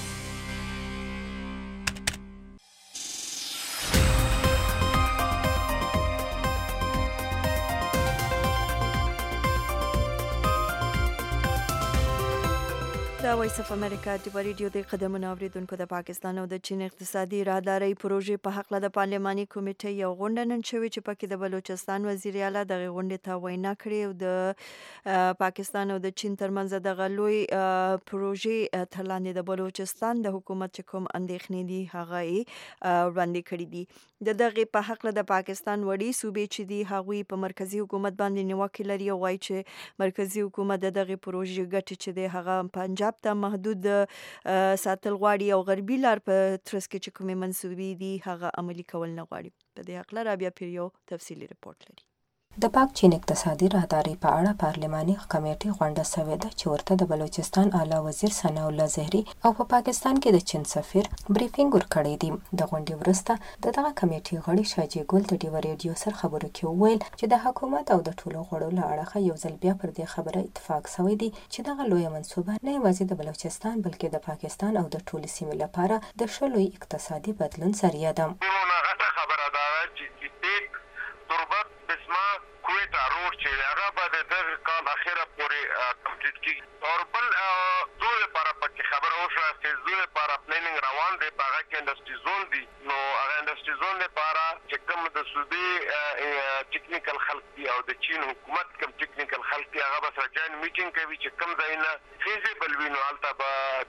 دا وایس اف امریکا د ریډیو د قدمونو اوریدونکو د پاکستان او د چین اقتصادي راهداري پروژې په حق له د پارلماني کمیټې یو غونډه نن شوې چې پکې د بلوچستان وزیر اعلی د غونډې ته وینا کړې او د پاکستان او د چین ترمنځ د غلوي پروژې تر لاندې د بلوچستان د حکومت چې کوم اندېښنې دي هغه یې وړاندې کړې دي د دغه په حق له د پاکستان وړي صوبې چې دي هغه په مرکزی حکومت باندې نیوکه لري او وايي چې مرکزی حکومت دغه پروژې ګټه چې دی هغه پنجاب ته محدود ساتل غواړي او غربي لار په ترڅ کې چې کومې منسوبې دي هغه عملي کول نه غواړي. په دې حق لاره بیا پیر یو تفصیلی رپورت لري. د پاک چین اقتصادي راهداري په اړه پارلماني کمیټې غونډه شوې ده چې ورته د بلوچستان اعلی وزیر ثناء الله زهري او په پاکستان کې د چین سفیر بریفینګ ورکړی دی. د غونډې وروسته د دغه کمیټې غړي شاجي ګل د ډیو ریډیو سره خبرو کې وویل چې د حکومت او د ټولو غړو له اړخه یو ځل بیا پر دې خبره اتفاق شوی دی چې دغه لویه منصوبه نه یوازې د بلوچستان بلکې د پاکستان او د ټولو سیمې لپاره د ښه لوی اقتصادي بدلون ذریعہ ده. روډ چې هغه به د دغه کال اخره پورې کمپلیټ کیږي او بل زو لپاره پکې خبره وشوه چې زو لپاره پلانینګ روان دی په هغه کې انډسټري زون دی نو هغه انډسټري زون لپاره چې کوم د صوبې ټیکنیکل خلک دي او د چین حکومت کوم ټیکنیکل خلک دي هغه به سره جاین میټینګ کوي چې کوم ځای نه فیزیبل وي نو هلته به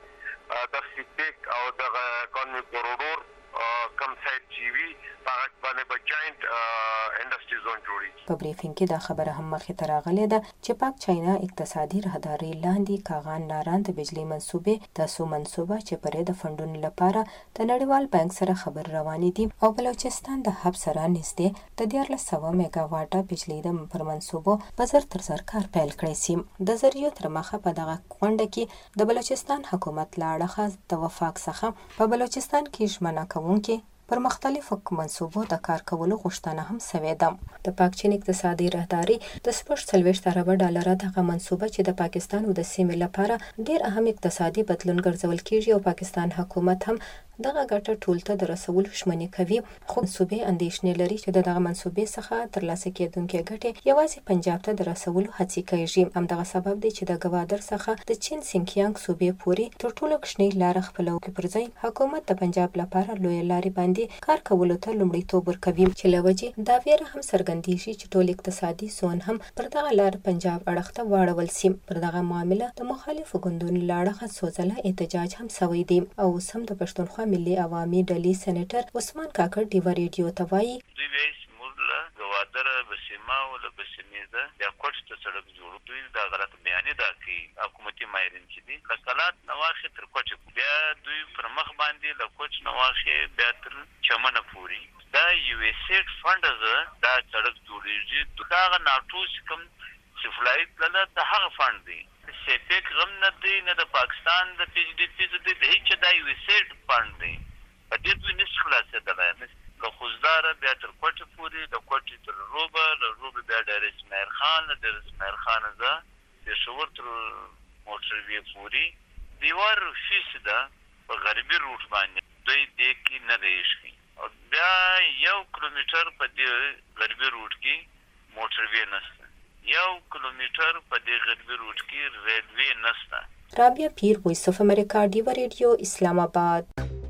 د د سیټیک او د اکانومي کوریډور کم سایت چې وي هغه باندې به جاینټ انډسټري زون جوړیږي. په بریفینګ کې دا خبره هم مخې ته راغلې ده چې پاک چاینا اقتصادي راهداري لاندې کاغان ناران د بجلی منصوبې تاسو منصوبه چې پرې د فندونو لپاره د نړیوال بانک سره خبر روانې دي او بلوچستان د هب سره نږدې د دیارلس سوه میگا واټه بجلی د پر منصوبو په زر تر زر کار پیل کړی سي. د ذریعو تر مخه په دغه غونډه کې د بلوچستان حکومت له اړخه د وفاق څخه په بلوچستان کې ژمنه کوونکې پر مختلفو منصوبو د کار کولو غوښتنه هم شوې ده. د پاک چین اقتصادي راهداري د شپږ څلوېښت اربه ډالره دغه منصوبه چې د پاکستان او د سیمې لپاره ډیر اهم اقتصادي بدلون ګرځول کیږي او پاکستان حکومت هم دغه ګټه ټول ته د رسول ژمنې کوي خو صوبې اندېښنې لري چې دغه منصوبې څخه ترلاسه کېدونکې ګټې یوازې پنجاب ته د رسولو هڅې کوي. همدغه سبب دی چې د ګوادر څخه د چین سینکیانګ صوبې پورې تر ټولو کوچنۍ لاره خپلو کې پر ځای حکومت د پنجاب لپاره لوی لارې باندې کار کولو ته لومړیتوب ورکوي چې له وجې دا ویره هم څرګندېږي چې ټول اقتصادي زون هم پر دغه لار پنجاب اړخ ته واړول سي. پر دغه معامله د مخالفو ګوندونو له اړخه څو ځله احتجاج هم شوی دی او اوس هم د پښتونخوا ملي عوامي ډلې سېنیټر عثمان کاکړ ډیو ریډیو ته وایي دوی وایي موږ له ګوادر بسیما او له بسمیزه یا کوټ ته سړک جوړو دوی دا غلط بیانې دا کوي حکومتي ماهرین چې دي کسلات نواخې تر کوټ بیا دوی پر مخ باندې له کوټ نواخې بیا تر چمنه پوري دا یو اس ایډ فند دا سړک جوړیږي دا ناټو کوم چې فلایټ لاله د هغه فند دی سیفیک غم نه دی نه د پاکستان د پی جی ډی پی د هیڅ د یو اس ایډ فند دی په دې دوی نشي خلاصېدلی له خوزداره بیا تر کوټې پورې د کوټې تر روبه له روبه بیا ډېر اسماعیل خان له ډېر اسماعیل خان زه پېښور تر موټروي پورې دیوار فیس ده په غربي روټ باندې دوی دې کې نه ریښي او بیا یو کیلومیټر په دې غربي روټ کې موټروي نشته یو کیلومیټر په دې غربي روټ کې ریلوي نشته. رابعه پیر وایس اف امریکا ډیو ریډیو اسلام آباد.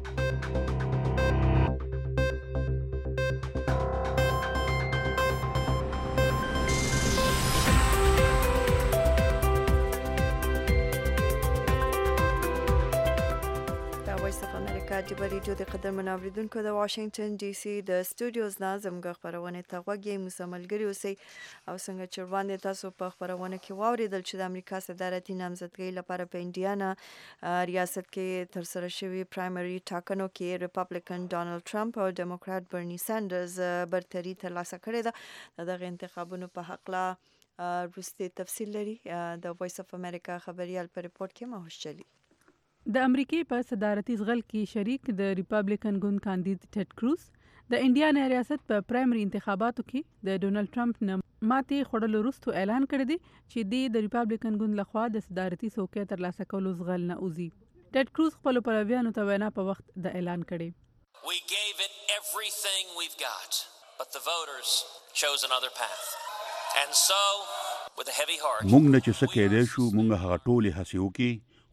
د ریډیو د قدرمن اوریدونکو د واشنگټن ډي سي د سټوډیوز نه زموږ خبرونه ته غوږ یې مسملګری اوسئ او څنګه چې وړاندې تاسو په خبرونه کې واوریدل چې د امریکا صدارتي نامزدګۍ لپاره په انډیانا ریاست کې ترسره شوی پرایمري ټاکنو کې ریپابلیکن ډونالد ټرمپ او ډیموکرات برني سانډرز برتري ترلاسه کړې ده. دغه انتخابونو په حق لا وروستي تفصیل لري د وایس اف امریکا خبريال په ریپورت کې مهوش چلی. د امریکای په صدارتي ځغل کې شریک د ریپابلیکن ګوند کاندید ټیډ کروز د انډیانا ریاست په پرایمري انتخاباتو کې د ډونالد ټرمپ نه ماتې خوړلو وروسته اعلان کړی دی چې د ریپابلیکن ګوند لخوا د صدارتي څوکۍ ترلاسه کولو ځغل نه وځي. ټیډ کروز خپل پلویانو ته وینا په وخت د اعلان کړی We gave it everything we've got, but the voters chose another path. And so with a heavy heart موږ نه چې څه کېدای شو موږ هغه ټولې هڅې وکړې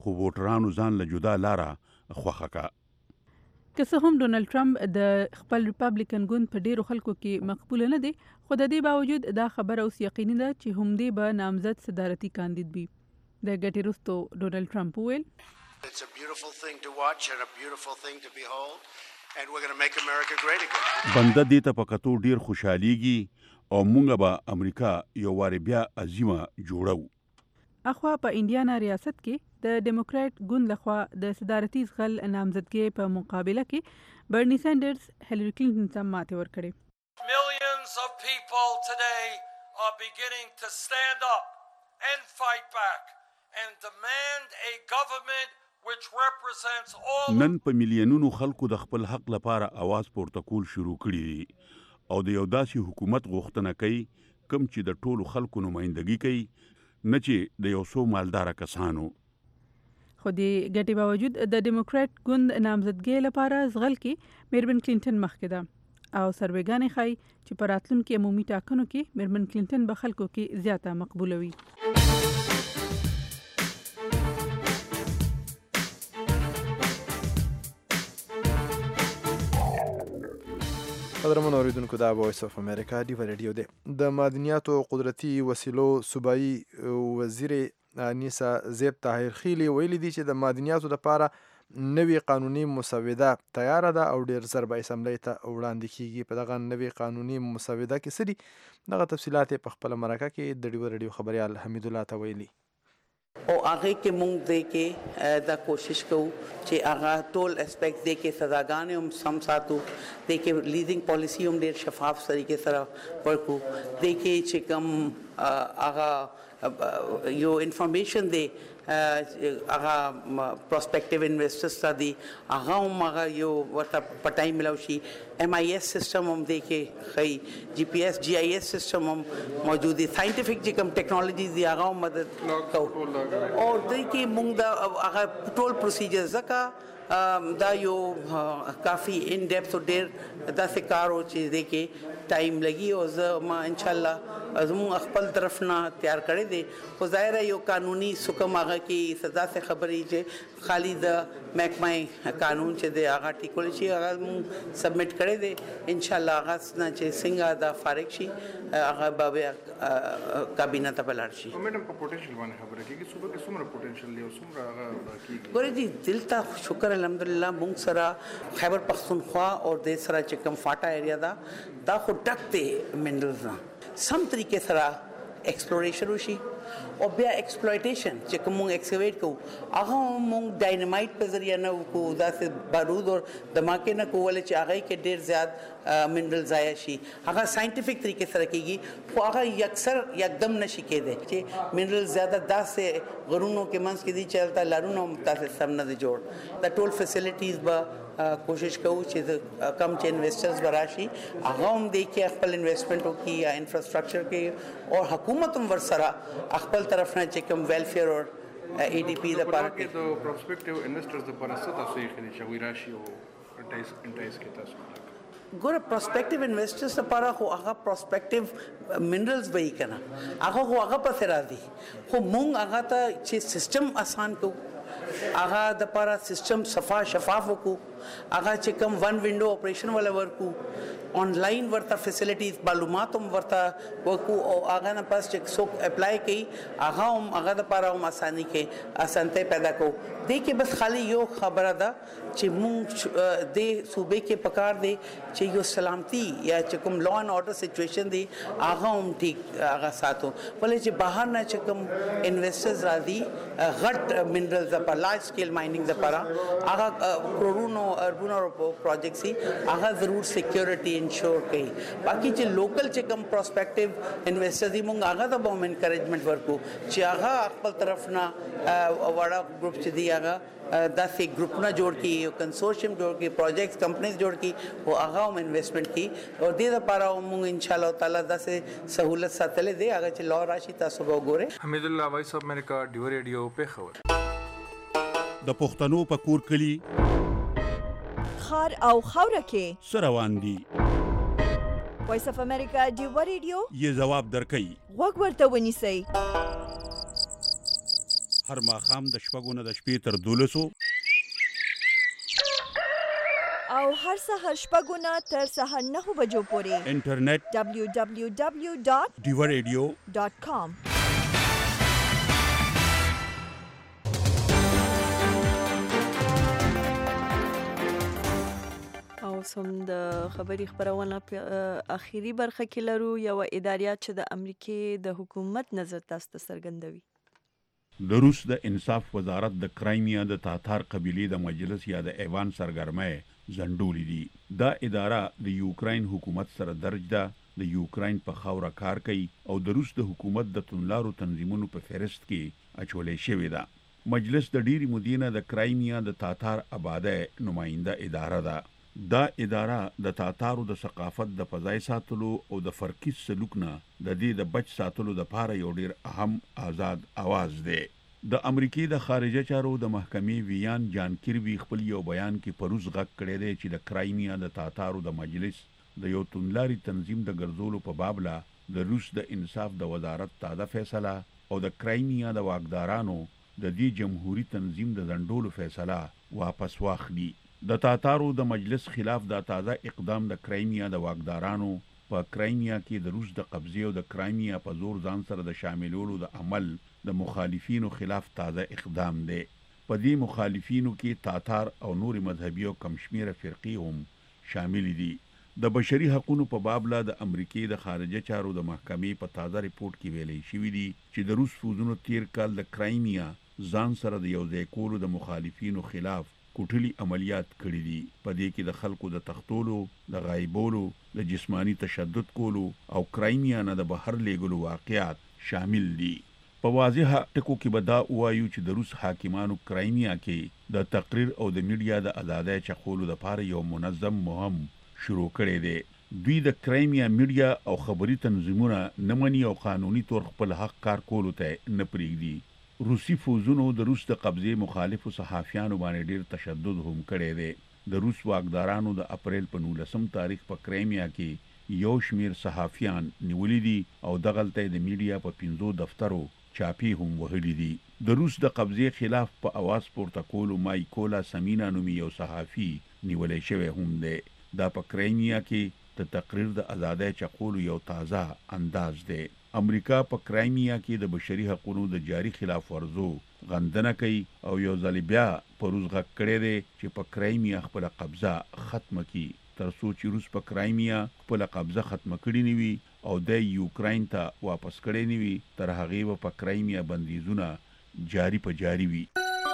خو ووټرانو ځان له جدا لاره خوښه کا. که څه هم ډونالد ټرمپ د خپل ریپابلیکن ګوند په ډیرو خلکو کې مقبول نه دی، خو د دې باوجود دا خبره اوس یقیني ده چې همدې به نامزد صدارتي کاندید وي. د ګټې وروسته ډونالد ټرمپ وویل It's a beautiful thing to watch and a beautiful thing to behold and we're going to make America great again. بنده دې ته په کتو ډیر خوشحاليږي او موږ به امریکا یو وار بیا عظیمه جوړو. اخوا په انډیانا ریاست کې د ډیموکرات ګوند لخوا د صدارتي ځغل نامزدګۍ په مقابله کې برني سینډرز هیلری کلینټن ته ماتې ورکړې. Millions of people today are beginning to stand up and fight back and demand a government which represents all. نن په میلیونونو خلکو د خپل حق لپاره आवाज پورته کول شروع کړي دي او د یو داسې حکومت غوښتنه کوي کوم چې د ټولو خلکو نمائندګي کوي، نه چې د یو څو مالدار کسانو. خو د ګټې باوجود د ډیموکرات ګوند نامزدګۍ لپاره ځغل کې میرمن کلینټن مخکې ده او سروېګانې ښایي چې په راتلونکي عمومي ټاکنو کې میرمن کلینټن به خلکو کې زیاته مقبوله وي. قدرمن اوریدونکو دا وایس اف امریکا دی ریډیو دی. د معدنیاتو قدرتي وسیلو صوبایي وزیر انیسا زیب طاهر خیلی ویلي دي چې د معدنیاتو لپاره نوې قانوني مسوده تیار ده او ډیر زر به اسمبلی ته وړاندې کیږي. په دغه نوې قانوني مسوده کې څه دي دغه تفصیلات په خپل مرکه کې د ډیو ریډیو خبريال حمید الله ته ویلي. او هغه کې مونږ دې کې دا کوشش کوو چې هغه ټول اسپیکټ دې کې سزاګانې هم سم ساتو، دې کې لیزینګ پالیسی هم ډېر شفاف طریقې سره ورکو، دې کې چې کوم هغه یو انفارمیشن دی هغه پروسپیکټیو انویسټرز ته دی هغه هم هغه یو ورته پټای ملو شي. ایم آی ایس سیستم هم دی کې خی جی پی ایس جی آی ایس سیستم هم موجود دی، ساينټیفیک چې کوم ټیکنالوژیز دی هغه هم مدد کوو او دې کې موږ دا هغه ټول پروسیجر ځکه دا یو کافی ان ډیپث او ډیر داسې کار و چې دې کې ټایم لګي او زه ما ان شاء الله زموږ خپل طرف نه تیار کړی دی. خو ظاهر یو قانوني سکم هغه کې سزا څخه خبرې چې خالی د محکمه قانون چې دی هغه ټیکول شي هغه موږ سبمټ کړی دی. ان شاء الله هغه نه چې څنګه دا فارغ شي هغه به کابینه ته بلار شي. میډم په پوتنشل باندې خبره کیږي صوبه کې څومره پوتنشل دی او څومره هغه کیږي؟ ګورې دي دلته شکر الحمدلله موږ سره خیبر پختونخوا او د سره چې کوم فاټا ایریا دا دا خو ډک دی منرلز نه سم طریقې سره ایکسپلوریشن وشي او بیا ایکسپلویټیشن چې کوم ایکسکیویټ کوو هغه موږ ډاینامایټ په ذریعہ نه وکړو، داسې بارود او دماکې نه کول چې هغه کې ډیر زیات منرل ضایع شي. هغه ساينټیفیک طریقې سره کیږي خو هغه یکسر یکدم نشي کېدی چې منرل زیاده داسې غرونو کې منځ کې دي چې تل لارونو تاسو سم نه جوړ د ټول فیسیلیټیز به کوشش کوو چې کم چې انویسټرز براشي هغه هم دی کې خپل انویسټمنټ وکړي یا انفراستراکچر کې او حکومت هم ورسره خپل طرف نه چې کوم ویلفیر او ای ډی پی د پاره کې د پروسپیکټیو انویسټرز د پاره څه تاسو یې خلې چې راشي او انټایز انټایز کې تاسو ګوره پروسپیکټیو انویسټرز لپاره خو هغه پروسپیکټیو منرلز به یې کنه هغه خو هغه پسې راځي خو مونږ هغه ته چې سیستم آسان کوو هغه د لپاره سیستم صفا شفاف وکړو هغه چې کوم ون وینډو اپریشن ولا ورکو آنلاین ورته فیسیلیټیز معلومات هم ورته وکړو او هغه نه پس چې څوک اپلای کوي هغه هم هغه د لپاره هم اساني کې اسانته پیدا کوو. دې کې بس خالی یو خبره ده چې مونږ د صوبې کې پکار دی چې یو سلامتی یا چې کوم لا اینڈ آرډر سچويشن دی هغه هم ټیک هغه ساتو ولې چې بهر نه چې کوم انویسټرز راځي غټ منرلز په لارج سکیل ماینینګ لپاره هغه کرورونو اربونو پروجیکټس سي هغه ضرور سکیورټي انشور کوي. باقي چې لوکل چې کوم پروسپیکټیو انویسټرز دي مونږ هغه ته به انکریجمنٹ ورکو چې هغه خپل طرف نه وړا گروپ چې دی هغه داسې ګروپونه جوړ کی یو کنسورشیم جوړ کی پروجیکټس کمپنیز جوړ کی او هغه هم انویسټمنٹ کی او دې لپاره موږ ان شاء الله تعالی داسې سہولت ساتلې دی هغه چې لو راشي تاسو به وګورئ. حمید الله وایس اف امریکا ډیو ریډیو په خبر د پښتنو په کور کلی خار او خوره کې سروان دي وایس اف امریکا ډیو ریډیو یې جواب درکړي وګ ورته ونیسئ. هر ماښام د شپږو نه د شپې تر دولسو او هر سهار شپږو نه تر سهار نهو بجو پورې انټرنیټ دبلیو دبلیو دبلیو ډاټ ډیوا ریډیو ډاټ کام. او سم د خبري خبرونه په اخیری برخه کې لرو یو اداریات چې د امریکای د حکومت نظر تاسو ته څرګندوي. د روس د انصاف وزارت د کرایمیا د تاتار قبیلې د مجلس یا د ایوان سرګرمۍ زندولې دي. دا اداره د یوکراین حکومت سره درج ده، د یوکراین په خاوره کار کوي او د روس د حکومت د تونلارو تنظیمونو په فهرست کې اچولې شوې ده. مجلس د ډیری مدینه د کرایمیا د تاتار آباده نماینده اداره ده. دا اداره د تاتارو د ثقافت د فضای ساتلو او د فرقي سلوک نه د دې د بچ ساتلو د لپاره یو ډیر اهم آزاد आवाज دی. د امریکای د خارجه چارو د محکمې ویان جان کیربي خپل یو بیان کې پروز غږ کړی دی چې د کرایمیا د تاتارو د مجلس د یو تونلاري تنظیم د ګرځولو په بابله د روس د انصاف د وزارت تازه فیصله او د کرایمیا د واکدارانو د دې جمهوریت تنظیم د ځنډولو فیصله واپس واخلي. د تاتارو د مجلس خلاف د تازه اقدام د کرایمیا د واکدارانو په کرایمیا کې د روس د قبضې او د کرایمیا په زور ځان سره د شاملولو د عمل د مخالفینو خلاف تازه اقدام دی. په دې مخالفینو کې تاتار او نور مذهبي او کمشمیره فرقې هم شامل دي. د بشري حقوقو په بابله د امریکای د خارجه چارو د محکمې په تازه ریپورت کې ویلي شوی دی چې د روس فوجونو تیر کال د کرایمیا ځان سره د یو ځای کولو د مخالفینو خلاف کوټلي عملیات کړي دي. په دې کې د خلکو د تختولو، د غایبولو، د جسمانی تشدد کولو او کرایمیا نه د بهر لیږلو واقعات شامل دي. په واضح ټکو کې به دا وایو چې د روس حاکمانو کرایمیا کې د تقریر او د میډیا د ازادۍ چخولو لپاره یو منظم مهم شروع کړی دی. دوی د کرایمیا میډیا او خبري تنظیمونه نه مني او قانوني تور خپل حق کار کولو ته نه پرېږدي. روسي فوجونو د روس د قبضې مخالفو صحافیانو باندې ډیر تشدد هم کړی دی. د روس واکدارانو د اپریل په نولسم تاریخ په کرایمیا کې یو شمیر صحافیان نیولې دي او دغلته د میډیا په پنځو دفترو چاپی هم وهلي دي. د روس د قبضې خلاف په اواز پورته کولو مایکولا سمینا نومي یو صحافي نیولې شوی هم دی. دا په کرایمیا کې د تقریر د ازادۍ چقولو یو تازه انداز دی. امریکا په کرایمیا کې د بشري حقوقو د جاري خلاف ورزو غندنه کوي او یو ځل بیا پروز غږ کړی دی چې په کرایمیا خپل قبضه ختمه کړي تر څو چې روس په کرایمیا خپل قبضه ختمه کړي نه وي او د یوکراین ته واپس کړي نه وي تر هغه په کرایمیا بندیزونه جاری په جاری وي.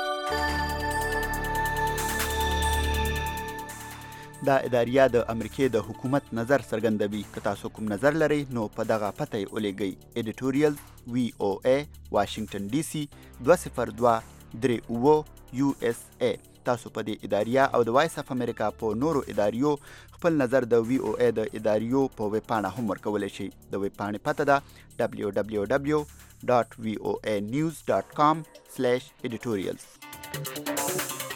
دا اداریه د امریکای د حکومت نظر څرګندوي. که تاسو کوم نظر لرئ نو په دغه پته یې ولېږئ. ایډیټوریال وی او ای واشنگټن ډي سي دوه صفر دوه درې اووه یو اس ای. تاسو په دې اداریه او د وایس اف امریکا په نورو اداریو خپل نظر د وی او ای د اداریو په ویب پاڼه هم ورکولی شئ. د ویب پاڼې پته ده دبلیو دبلیو دبلیو ډاټ وی او ای نیوز ډاټ کام سلیش ایډیټوریالز.